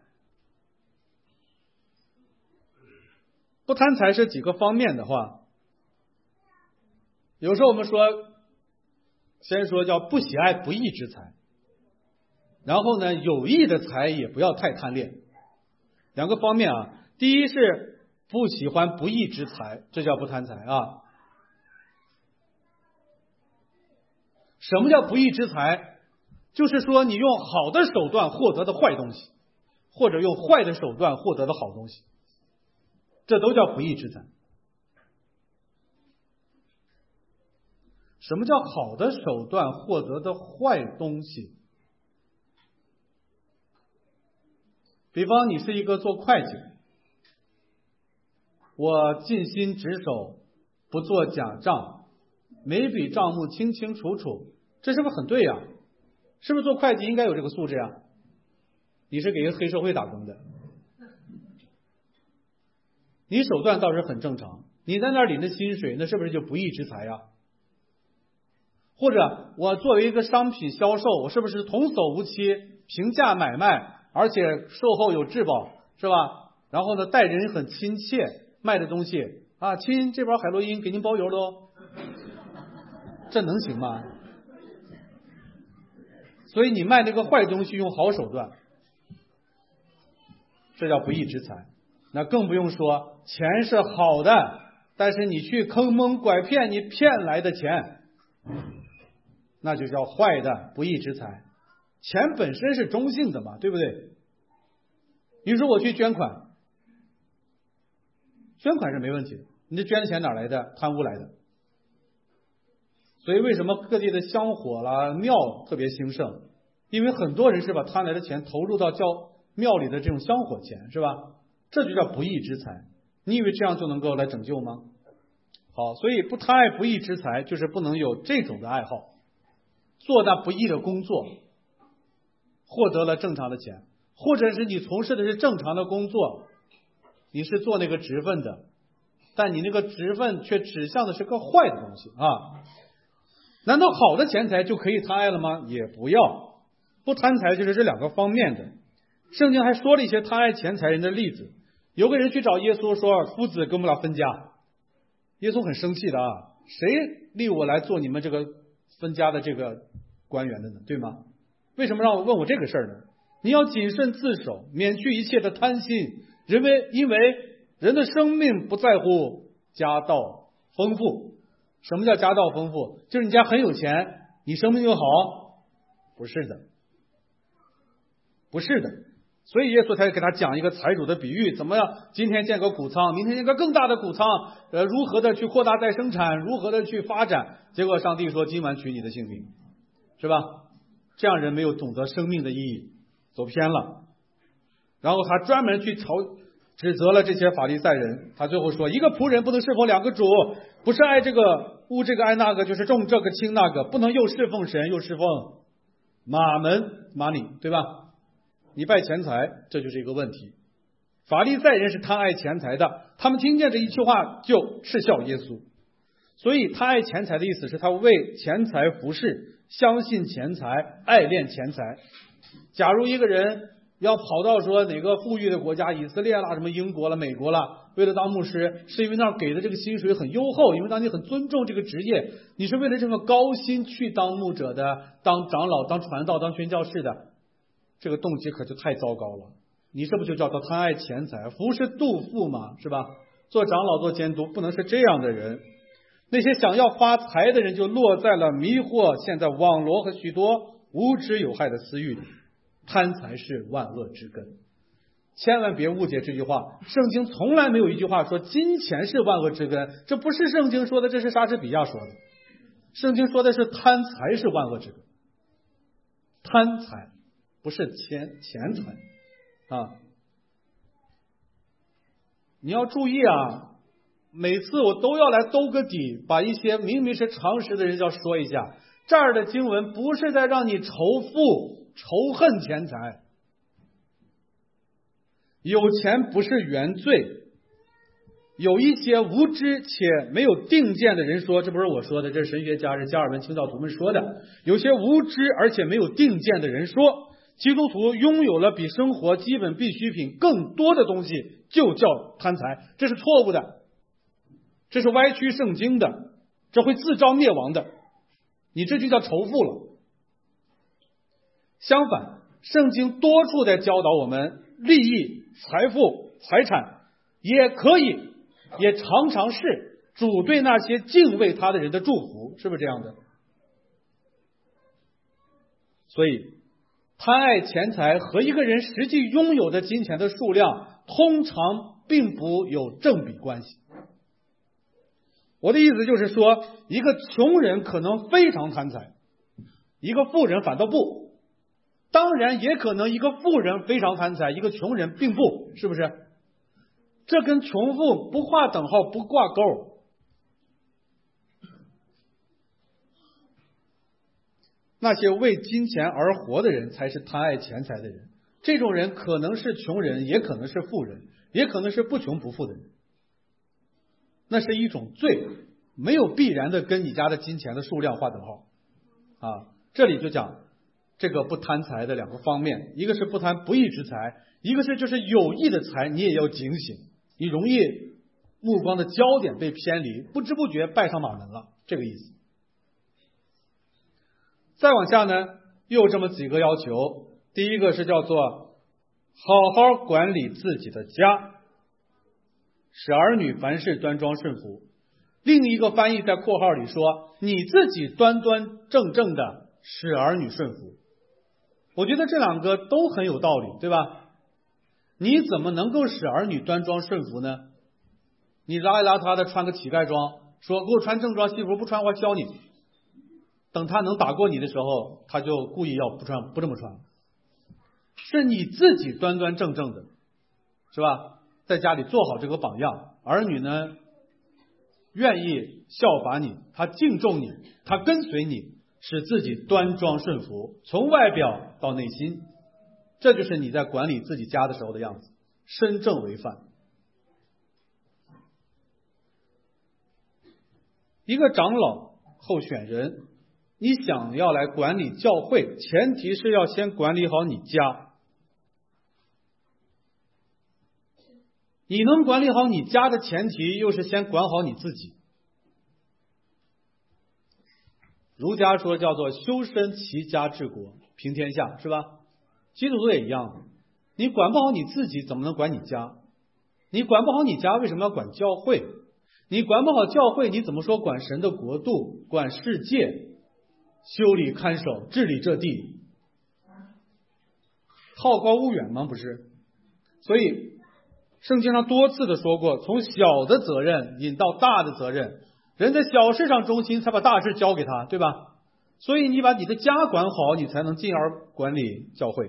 Speaker 1: 不贪财是几个方面的话，有时候我们说，先说叫不喜爱不义之财，然后呢，有义的财也不要太贪恋。两个方面啊，第一是不喜欢不义之财，这叫不贪财啊。什么叫不义之财？就是说你用好的手段获得的坏东西，或者用坏的手段获得的好东西，这都叫不义之财。什么叫好的手段获得的坏东西？比方你是一个做会计，我尽心职守，不做假账，每笔账目清清楚楚，这是不是很对呀？是不是做会计应该有这个素质呀？你是给一个黑社会打工的，你手段倒是很正常，你在那儿领的薪水，那是不是就不义之财呀？或者我作为一个商品销售，我是不是童叟无欺，平价买卖，而且售后有质保，是吧？然后呢，待人很亲切，卖的东西啊，亲，这包海洛因给您包邮的哦，这能行吗？所以你卖那个坏东西用好手段，这叫不义之财。那更不用说钱是好的，但是你去坑蒙拐骗，你骗来的钱，那就叫坏的不义之财。钱本身是中性的嘛，对不对？你说我去捐款，捐款是没问题的，你这捐的钱哪来的？贪污来的。所以为什么各地的香火啦、庙特别兴盛？因为很多人是把贪来的钱投入到教庙里的这种香火钱，是吧？这就叫不义之财。你以为这样就能够来拯救吗？好，所以不贪爱不义之财，就是不能有这种的爱好，做那不义的工作，获得了正常的钱，或者是你从事的是正常的工作，你是做那个职分的，但你那个职分却指向的是个坏的东西啊。难道好的钱财就可以贪爱了吗？也不要。不贪财就是这两个方面的。圣经还说了一些贪爱钱财人的例子。有个人去找耶稣说，夫子跟我们俩分家。耶稣很生气的啊，谁立我来做你们这个分家的这个官员的呢？对吗？为什么让我问我这个事儿呢？你要谨慎自守，免去一切的贪心，因为因为人的生命不在乎家道丰富。什么叫家道丰富？就是你家很有钱，你生命就好？不是的，不是的。所以耶稣才给他讲一个财主的比喻，怎么样？今天建个谷仓，明天建个更大的谷仓，呃，如何的去扩大再生产，如何的去发展？结果上帝说：“今晚取你的性命，是吧？”这样人没有懂得生命的意义，走偏了。然后他专门去嘲指责了这些法利赛人。他最后说：“一个仆人不能侍奉两个主，不是爱这个恶这个爱那个，就是重这个轻那个，不能又侍奉神又侍奉马门 money， 对吧？你拜钱财，这就是一个问题。法利赛人是贪爱钱财的，他们听见这一句话就嗤笑耶稣。所以贪爱钱财的意思是他为钱财服侍，相信钱财，爱恋钱财。假如一个人要跑到说哪个富裕的国家，以色列啦、什么英国啦、美国啦，为了当牧师，是因为那儿给的这个薪水很优厚，因为当你很尊重这个职业，你是为了这个高薪去当牧者的，当长老、当传道、当宣教士的，这个动机可就太糟糕了。你这不就叫做贪爱钱财，服侍肚腹嘛，是吧？做长老做监督不能是这样的人。那些想要发财的人就落在了迷惑现在网罗和许多无知有害的私欲里。贪财是万恶之根，千万别误解这句话。圣经从来没有一句话说金钱是万恶之根，这不是圣经说的，这是莎士比亚说的。圣经说的是贪财是万恶之根，贪财不是钱钱财啊。你要注意啊，每次我都要来兜个底，把一些明明是常识的人要说一下。这儿的经文不是在让你仇富、仇恨钱财，有钱不是原罪。有一些无知且没有定见的人说，这不是我说的，这是神学家是加尔文清教徒们说的。有些无知而且没有定见的人说，基督徒拥有了比生活基本必需品更多的东西就叫贪财，这是错误的，这是歪曲圣经的，这会自招灭亡的，你这就叫仇富了。相反，圣经多处在教导我们，利益、财富、财产也可以，也常常是主对那些敬畏他的人的祝福，是不是这样的？所以贪爱钱财和一个人实际拥有的金钱的数量通常并不有正比关系。我的意思就是说，一个穷人可能非常贪财，一个富人反倒不。当然也可能一个富人非常贪财，一个穷人并不，是不是？这跟穷富不划等号，不挂钩。那些为金钱而活的人才是贪爱钱财的人，这种人可能是穷人，也可能是富人，也可能是不穷不富的人。那是一种罪，没有必然的跟你家的金钱的数量划等号啊。这里就讲这个不贪财的两个方面，一个是不贪不义之财，一个是就是有义的财，你也要警醒，你容易目光的焦点被偏离，不知不觉拜上马门了，这个意思。再往下呢，又有这么几个要求。第一个是叫做好好管理自己的家，使儿女凡事端庄顺服。另一个翻译在括号里说，你自己端端正正的使儿女顺服。我觉得这两个都很有道理，对吧？你怎么能够使儿女端庄顺服呢？你邋里邋遢的穿个乞丐装，说给我穿正装西服，不穿我教你。等他能打过你的时候，他就故意要不穿不这么穿。是你自己端端正正的，是吧？在家里做好这个榜样，儿女呢愿意效法你，他敬重你，他跟随你，使自己端庄顺服，从外表到内心，这就是你在管理自己家的时候的样子，身正为范。一个长老候选人，你想要来管理教会，前提是要先管理好你家。你能管理好你家的前提，又是先管好你自己。儒家说叫做修身齐家治国平天下，是吧？基督徒也一样，你管不好你自己，怎么能管你家？你管不好你家，为什么要管教会？你管不好教会，你怎么说管神的国度，管世界，修理看守，治理这地？好高骛远吗？不是。所以圣经上多次的说过，从小的责任引到大的责任，人在小事上忠心，才把大事交给他，对吧？所以你把你的家管好，你才能进而管理教会。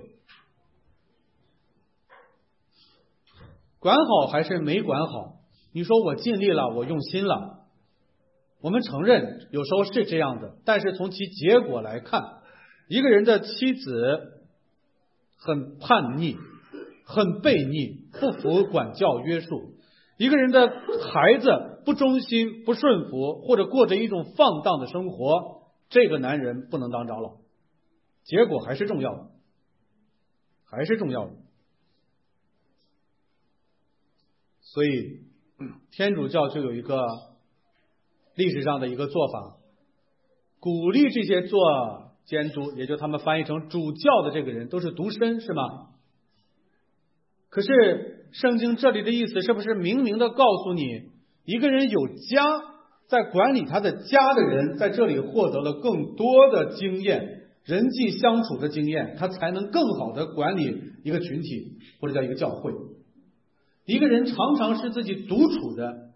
Speaker 1: 管好还是没管好？你说我尽力了，我用心了，我们承认有时候是这样的，但是从其结果来看，一个人的妻子很叛逆，很悖逆，不服管教约束，一个人的孩子不忠心不顺服，或者过着一种放荡的生活，这个男人不能当长老。结果还是重要的，还是重要的。所以天主教就有一个历史上的一个做法，鼓励这些做监督，也就他们翻译成主教的这个人都是独身，是吗？可是圣经这里的意思是不是明明的告诉你，一个人有家，在管理他的家的人在这里获得了更多的经验，人际相处的经验，他才能更好的管理一个群体或者叫一个教会。一个人常常是自己独处的，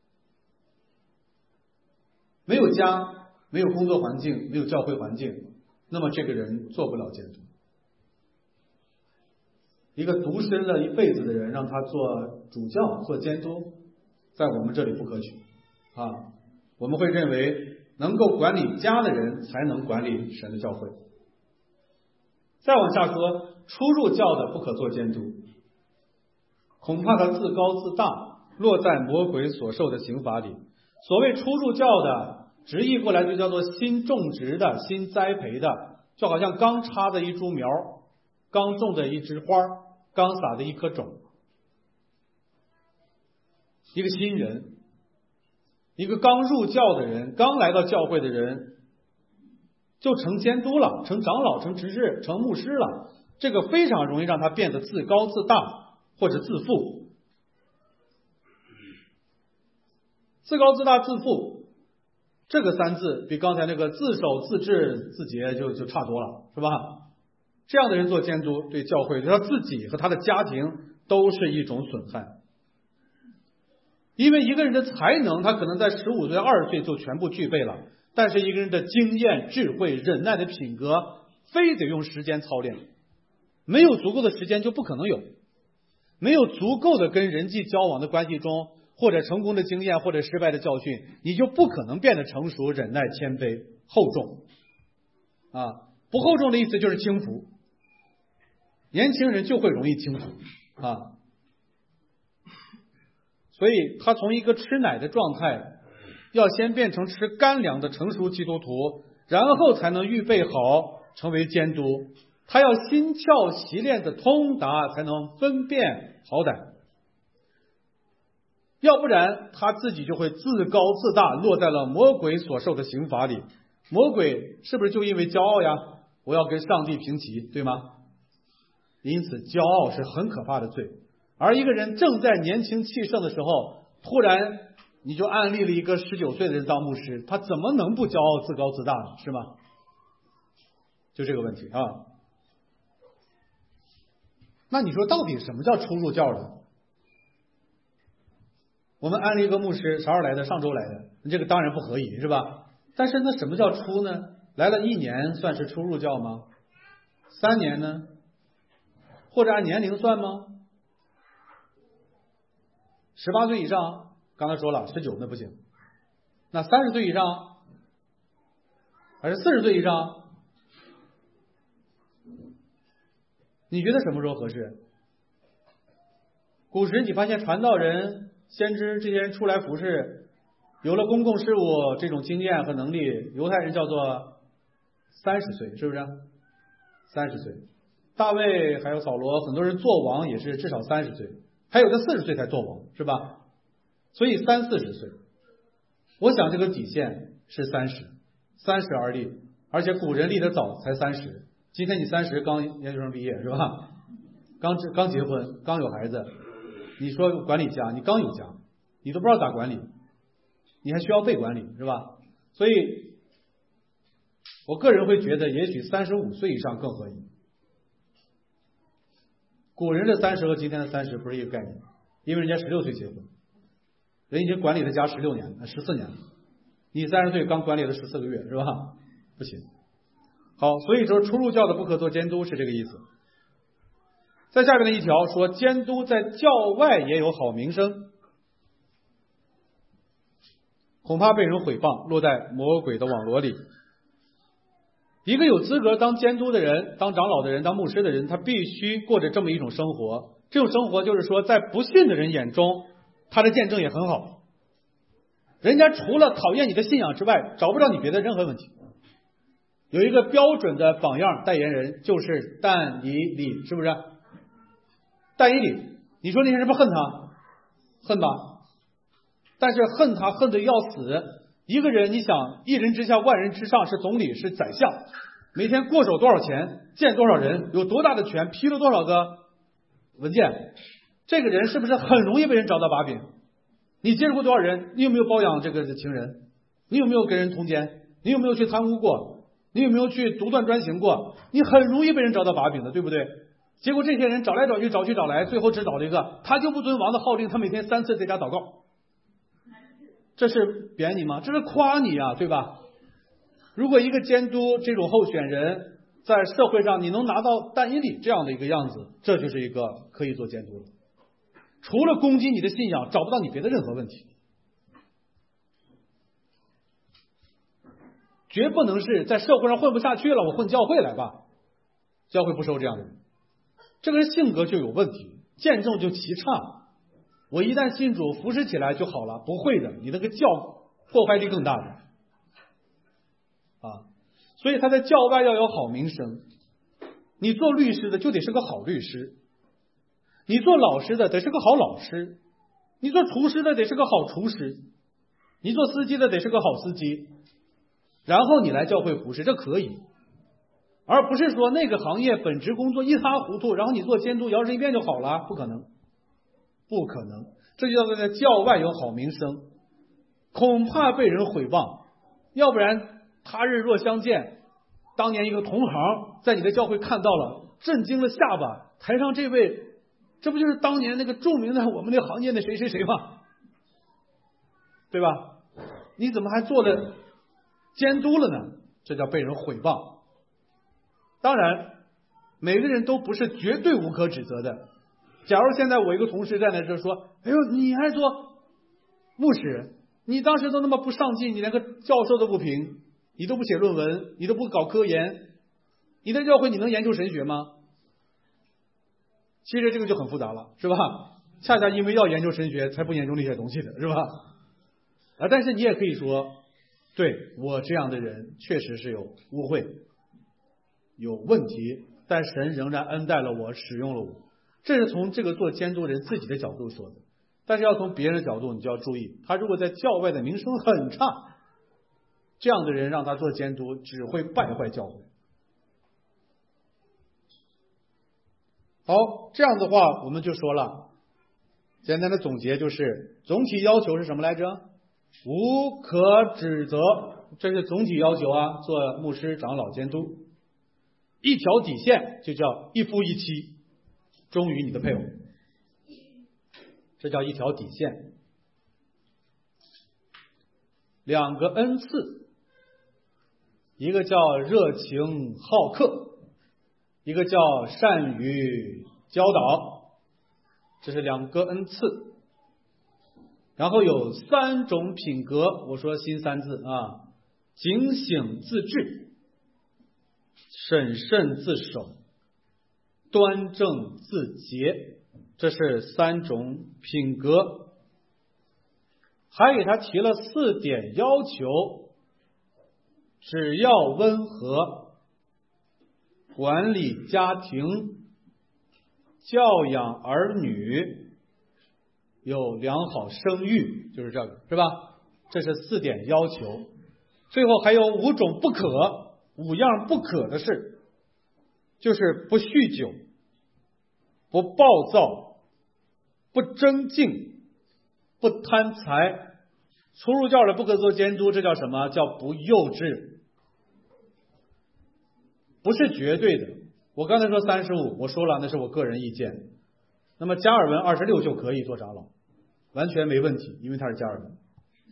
Speaker 1: 没有家，没有工作环境，没有教会环境，那么这个人做不了监督。 一个独身了一辈子的人，让他做主教、做监督，在我们这里不可取啊。我们会认为能够管理家的人才能管理神的教会。再往下说，初入教的不可做监督，恐怕他自高自大，落在魔鬼所受的刑罚里。所谓初入教的，直译过来就叫做新种植的、新栽培的，就好像刚插的一株苗，刚种的一枝花，刚撒的一颗种。一个新人，一个刚入教的人，刚来到教会的人，就成监督了，成长老，成执事，成牧师了。这个非常容易让他变得自高自大或者自负。自高自大自负这个三字比刚才那个自守自治自节就就差多了，是吧？这样的人做监督，对教会对他自己和他的家庭都是一种损害。因为一个人的才能他可能在十五岁二十岁就全部具备了，但是一个人的经验、智慧、忍耐的品格非得用时间操练，没有足够的时间就不可能有，没有足够的跟人际交往的关系中或者成功的经验或者失败的教训，你就不可能变得成熟、忍耐、谦卑、厚重啊。不厚重的意思就是轻浮，年轻人就会容易轻浮啊。所以他从一个吃奶的状态要先变成吃干粮的成熟基督徒，然后才能预备好成为监督。他要心窍习练的通达，才能分辨好歹，要不然他自己就会自高自大，落在了魔鬼所受的刑罚里。魔鬼是不是就因为骄傲呀？我要跟上帝平齐，对吗？因此骄傲是很可怕的罪。而一个人正在年轻气盛的时候，突然你就安利了一个十九岁的人当牧师，他怎么能不骄傲自高自大呢？是吗？就这个问题啊。那你说到底什么叫初入教的？我们安利一个牧师，啥时候来的？上周来的，这个当然不合宜，是吧？但是那什么叫初呢？来了一年算是初入教吗？三年呢？或者按年龄算吗？十八岁以上，刚才说了，十九那不行。那三十岁以上，还是四十岁以上？你觉得什么时候合适？古时你发现传道人、先知这些人出来服侍，有了公共事务这种经验和能力，犹太人叫做三十岁，是不是？三十岁。大卫还有扫罗，很多人做王也是至少三十岁，还有的四十岁才做王，是吧？所以三四十岁，我想这个底线是三十，三十而立，而且古人立得早，才三十。今天你三十刚研究生毕业，是吧？刚刚结婚，刚有孩子，你说管理家，你刚有家，你都不知道咋管理，你还需要被管理，是吧？所以我个人会觉得，也许三十五岁以上更合宜。古人的三十和今天的三十不是一个概念，因为人家十六岁结婚，人已经管理了家十六年了，十四年了，你三十岁刚管理了十四个月，是吧？不行。好，所以说初入教的不可做监督是这个意思。在下面的一条说，监督在教外也有好名声，恐怕被人毁谤，落在魔鬼的网罗里。一个有资格当监督的人、当长老的人、当牧师的人，他必须过着这么一种生活。这种生活就是说，在不信的人眼中，他的见证也很好。人家除了讨厌你的信仰之外，找不着你别的任何问题。有一个标准的榜样代言人，就是但以理，是不是？但以理，你说那些人不恨他？恨吧。但是恨他恨得要死。一个人，你想，一人之下万人之上，是总理，是宰相，每天过手多少钱，见多少人，有多大的权，批了多少个文件，这个人是不是很容易被人找到把柄？你接触过多少人？你有没有包养这个情人？你有没有跟人通奸？你有没有去贪污过？你有没有去独断专行过？你很容易被人找到把柄的，对不对？结果这些人找来找去找去找来，最后只找了一个，他就不遵王的号令，他每天三次在家祷告。这是贬你吗？这是夸你啊，对吧？如果一个监督这种候选人， 在社会上你能拿到但以理这样的一个样子，这就是一个可以做监督的。除了攻击你的信仰，找不到你别的任何问题。绝不能是在社会上混不下去了，我混教会来吧。教会不收这样的人，这个人性格就有问题，见证就极差。我一旦信主服侍起来就好了，不会的，你那个教破坏力更大的啊。所以他在教外要有好名声。你做律师的就得是个好律师，你做老师的得是个好老师，你做厨师的得是个好厨师，你做司机的得是个好司机，然后你来教会服侍，这可以。而不是说那个行业本职工作一塌糊涂，然后你做监督摇身一变就好了，不可能，不可能。这就叫做在教外有好名声，恐怕被人毁谤，要不然他日若相见，当年一个同行在你的教会看到了，震惊了下巴，台上这位，这不就是当年那个著名的我们那行业的谁谁谁吗？对吧？你怎么还做了监督了呢？这叫被人毁谤。当然每个人都不是绝对无可指责的。假如现在我一个同事在那这说，哎呦，你还做牧师，你当时都那么不上进，你连个教授都不评，你都不写论文，你都不搞科研，你在教会你能研究神学吗？其实这个就很复杂了，是吧？恰恰因为要研究神学才不研究那些东西的，是吧？啊，但是你也可以说，对，我这样的人确实是有污秽有问题，但神仍然恩待了我，使用了我。这是从这个做监督人自己的角度说的。但是要从别人的角度，你就要注意，他如果在教外的名声很差，这样的人让他做监督只会败坏教会。好，这样的话我们就说了，简单的总结就是总体要求是什么来着？无可指责，这是总体要求啊，做牧师长老监督。一条底线就叫一夫一妻，忠于你的配偶，这叫一条底线。两个恩赐，一个叫热情好客，一个叫善于教导，这是两个恩赐。然后有三种品格，我说新三字啊，警醒自制，审慎自守，端正自洁，这是三种品格。还给他提了四点要求，只要温和，管理家庭，教养儿女，有良好生育，就是这个，是吧？这是四点要求。最后还有五种不可，五样不可的事，就是不酗酒，不暴躁，不争竞，不贪财。出入教的不可做监督，这叫什么？叫不幼稚。不是绝对的，我刚才说三十五，我说了那是我个人意见。那么加尔文二十六就可以做长老，完全没问题，因为他是加尔文，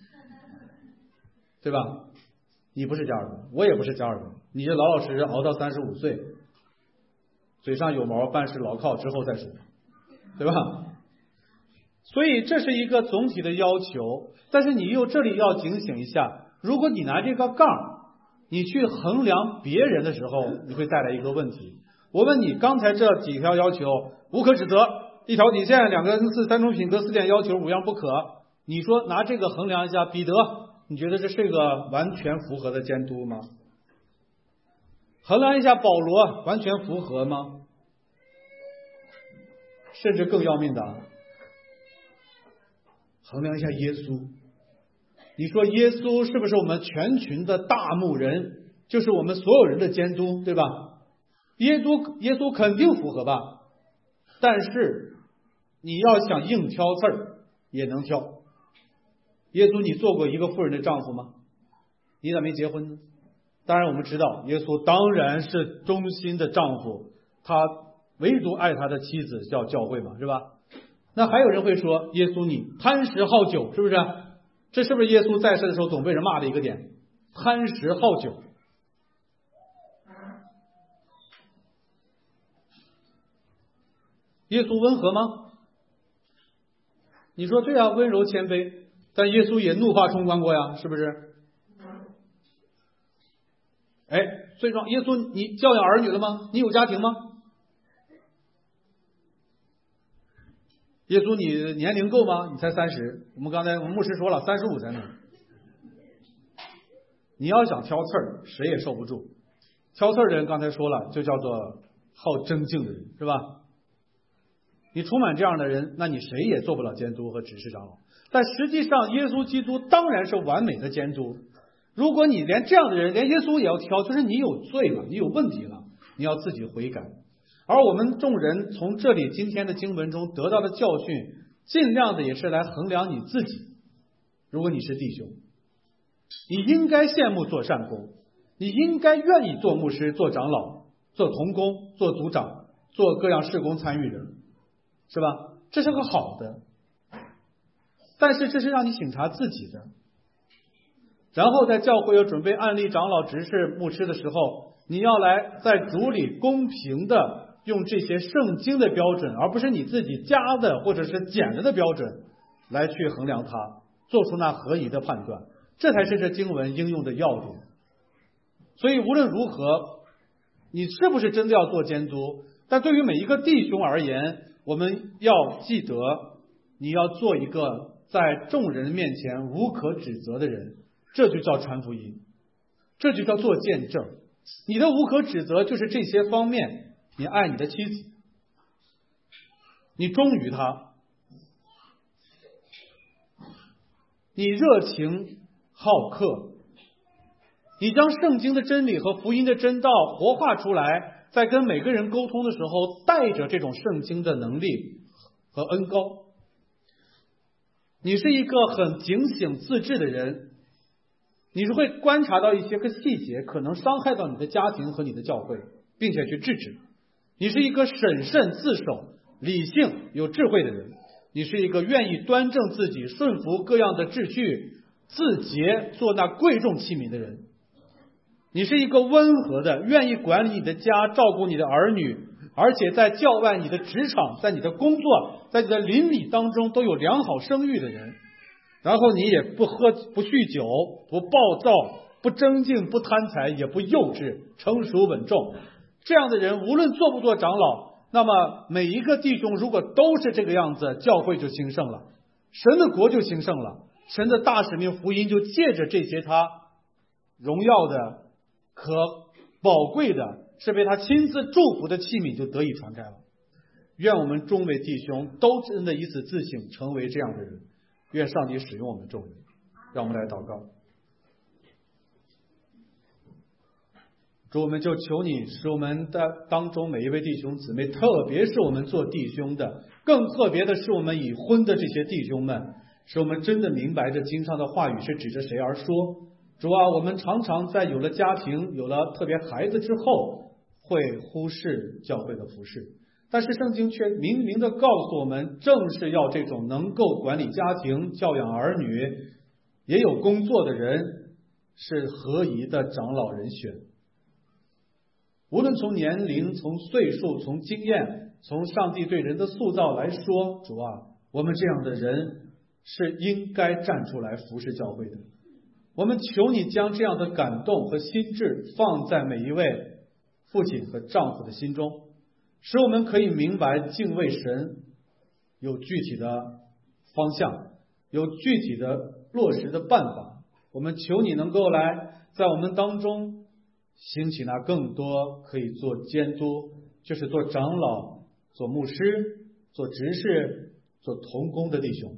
Speaker 1: 对吧？你不是加尔文，我也不是加尔文，你就老老实实熬到三十五岁，嘴上有毛，办事牢靠之后再说，对吧？所以这是一个总体的要求，但是你又这里要警醒一下，如果你拿这个杠你去衡量别人的时候，你会带来一个问题。我问你，刚才这几条要求，无可指责，一条底线，两个恩赐，三种品格，四点要求，五样不可，你说拿这个衡量一下彼得，你觉得这是一个完全符合的监督吗？衡量一下保罗，完全符合吗？甚至更要命的，衡量一下耶稣，你说耶稣是不是我们全群的大牧人，就是我们所有人的监督，对吧？耶稣耶稣肯定符合吧，但是你要想硬挑刺儿也能挑。耶稣，你做过一个妇人的丈夫吗？你咋没结婚呢？当然我们知道耶稣当然是忠心的丈夫，他唯独爱他的妻子叫教会嘛，是吧？那还有人会说耶稣你贪食好酒，是不是？这是不是耶稣在世的时候总被人骂的一个点？贪食好酒。 耶稣温和吗？你说对啊，温柔谦卑，但耶稣也怒发冲冠过呀，是不是？哎，所以说耶稣你教养儿女了吗？你有家庭吗？耶稣你年龄够吗？你才三十，我们刚才我们牧师说了，三十五才能。你要想挑刺儿，谁也受不住。挑刺儿的人刚才说了，就叫做好争竞的人，是吧？你充满这样的人，那你谁也做不了监督和执事长老。但实际上，耶稣基督当然是完美的监督。如果你连这样的人，连耶稣也要挑，就是你有罪了，你有问题了，你要自己悔改。而我们众人从这里今天的经文中得到的教训，尽量的也是来衡量你自己。如果你是弟兄，你应该羡慕做善工，你应该愿意做牧师、做长老、做同工、做组长、做各样事工参与人，是吧？这是个好的，但是这是让你省察自己的。然后在教会有准备案例长老、执事、牧师的时候，你要来在主里公平的用这些圣经的标准，而不是你自己加的或者是减了的标准来去衡量它，做出那合宜的判断，这才是这经文应用的要点。所以无论如何，你是不是真的要做监督，但对于每一个弟兄而言，我们要记得，你要做一个在众人面前无可指责的人，这就叫传福音，这就叫做见证。你的无可指责就是这些方面，你爱你的妻子，你忠于她，你热情好客，你将圣经的真理和福音的真道活化出来，在跟每个人沟通的时候带着这种圣经的能力和恩膏。你是一个很警醒自制的人，你是会观察到一些个细节可能伤害到你的家庭和你的教会，并且去制止。你是一个审慎自守、理性有智慧的人，你是一个愿意端正自己、顺服各样的秩序、自洁做那贵重器皿的人。你是一个温和的，愿意管理你的家、照顾你的儿女，而且在教外、你的职场、在你的工作、在你的邻里当中都有良好声誉的人。然后你也不喝不酗酒，不暴躁，不争竞，不贪财，也不幼稚，成熟稳重。这样的人无论做不做长老，那么每一个弟兄如果都是这个样子，教会就兴盛了，神的国就兴盛了，神的大使命福音就借着这些他荣耀的可宝贵的是被他亲自祝福的器皿就得以传开了。愿我们众位弟兄都真的以此自省，成为这样的人。愿上帝使用我们众人。让我们来祷告。主，我们就求你使我们的当中每一位弟兄姊妹，特别是我们做弟兄的，更特别的是我们已婚的这些弟兄们，使我们真的明白这经上的话语是指着谁而说。主啊，我们常常在有了家庭、有了特别孩子之后，会忽视教会的服事，但是圣经却明明的告诉我们，正是要这种能够管理家庭、教养儿女、也有工作的人，是合宜的长老人选。无论从年龄、从岁数、从经验、从上帝对人的塑造来说，主啊，我们这样的人是应该站出来服侍教会的。我们求你将这样的感动和心智放在每一位父亲和丈夫的心中，使我们可以明白敬畏神有具体的方向，有具体的落实的办法。我们求你能够来在我们当中兴起那更多可以做监督，就是做长老、做牧师、做执事、做同工的弟兄。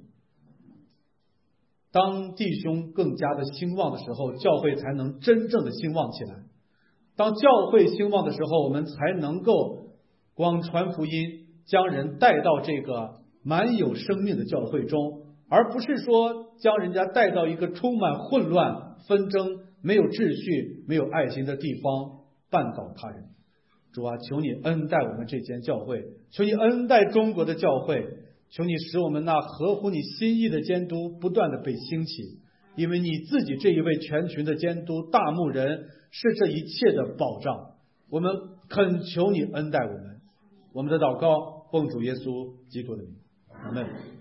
Speaker 1: 当弟兄更加的兴旺的时候，教会才能真正的兴旺起来。当教会兴旺的时候，我们才能够广传福音，将人带到这个满有生命的教会中，而不是说将人家带到一个充满混乱、纷争、没有秩序、没有爱心的地方绊倒他人。主啊，求你恩待我们这间教会，求你恩待中国的教会，求你使我们那合乎你心意的监督不断的被兴起，因为你自己这一位全群的监督大牧人是这一切的保障。我们恳求你恩待我们。我们的祷告奉主耶稣基督的名，阿门。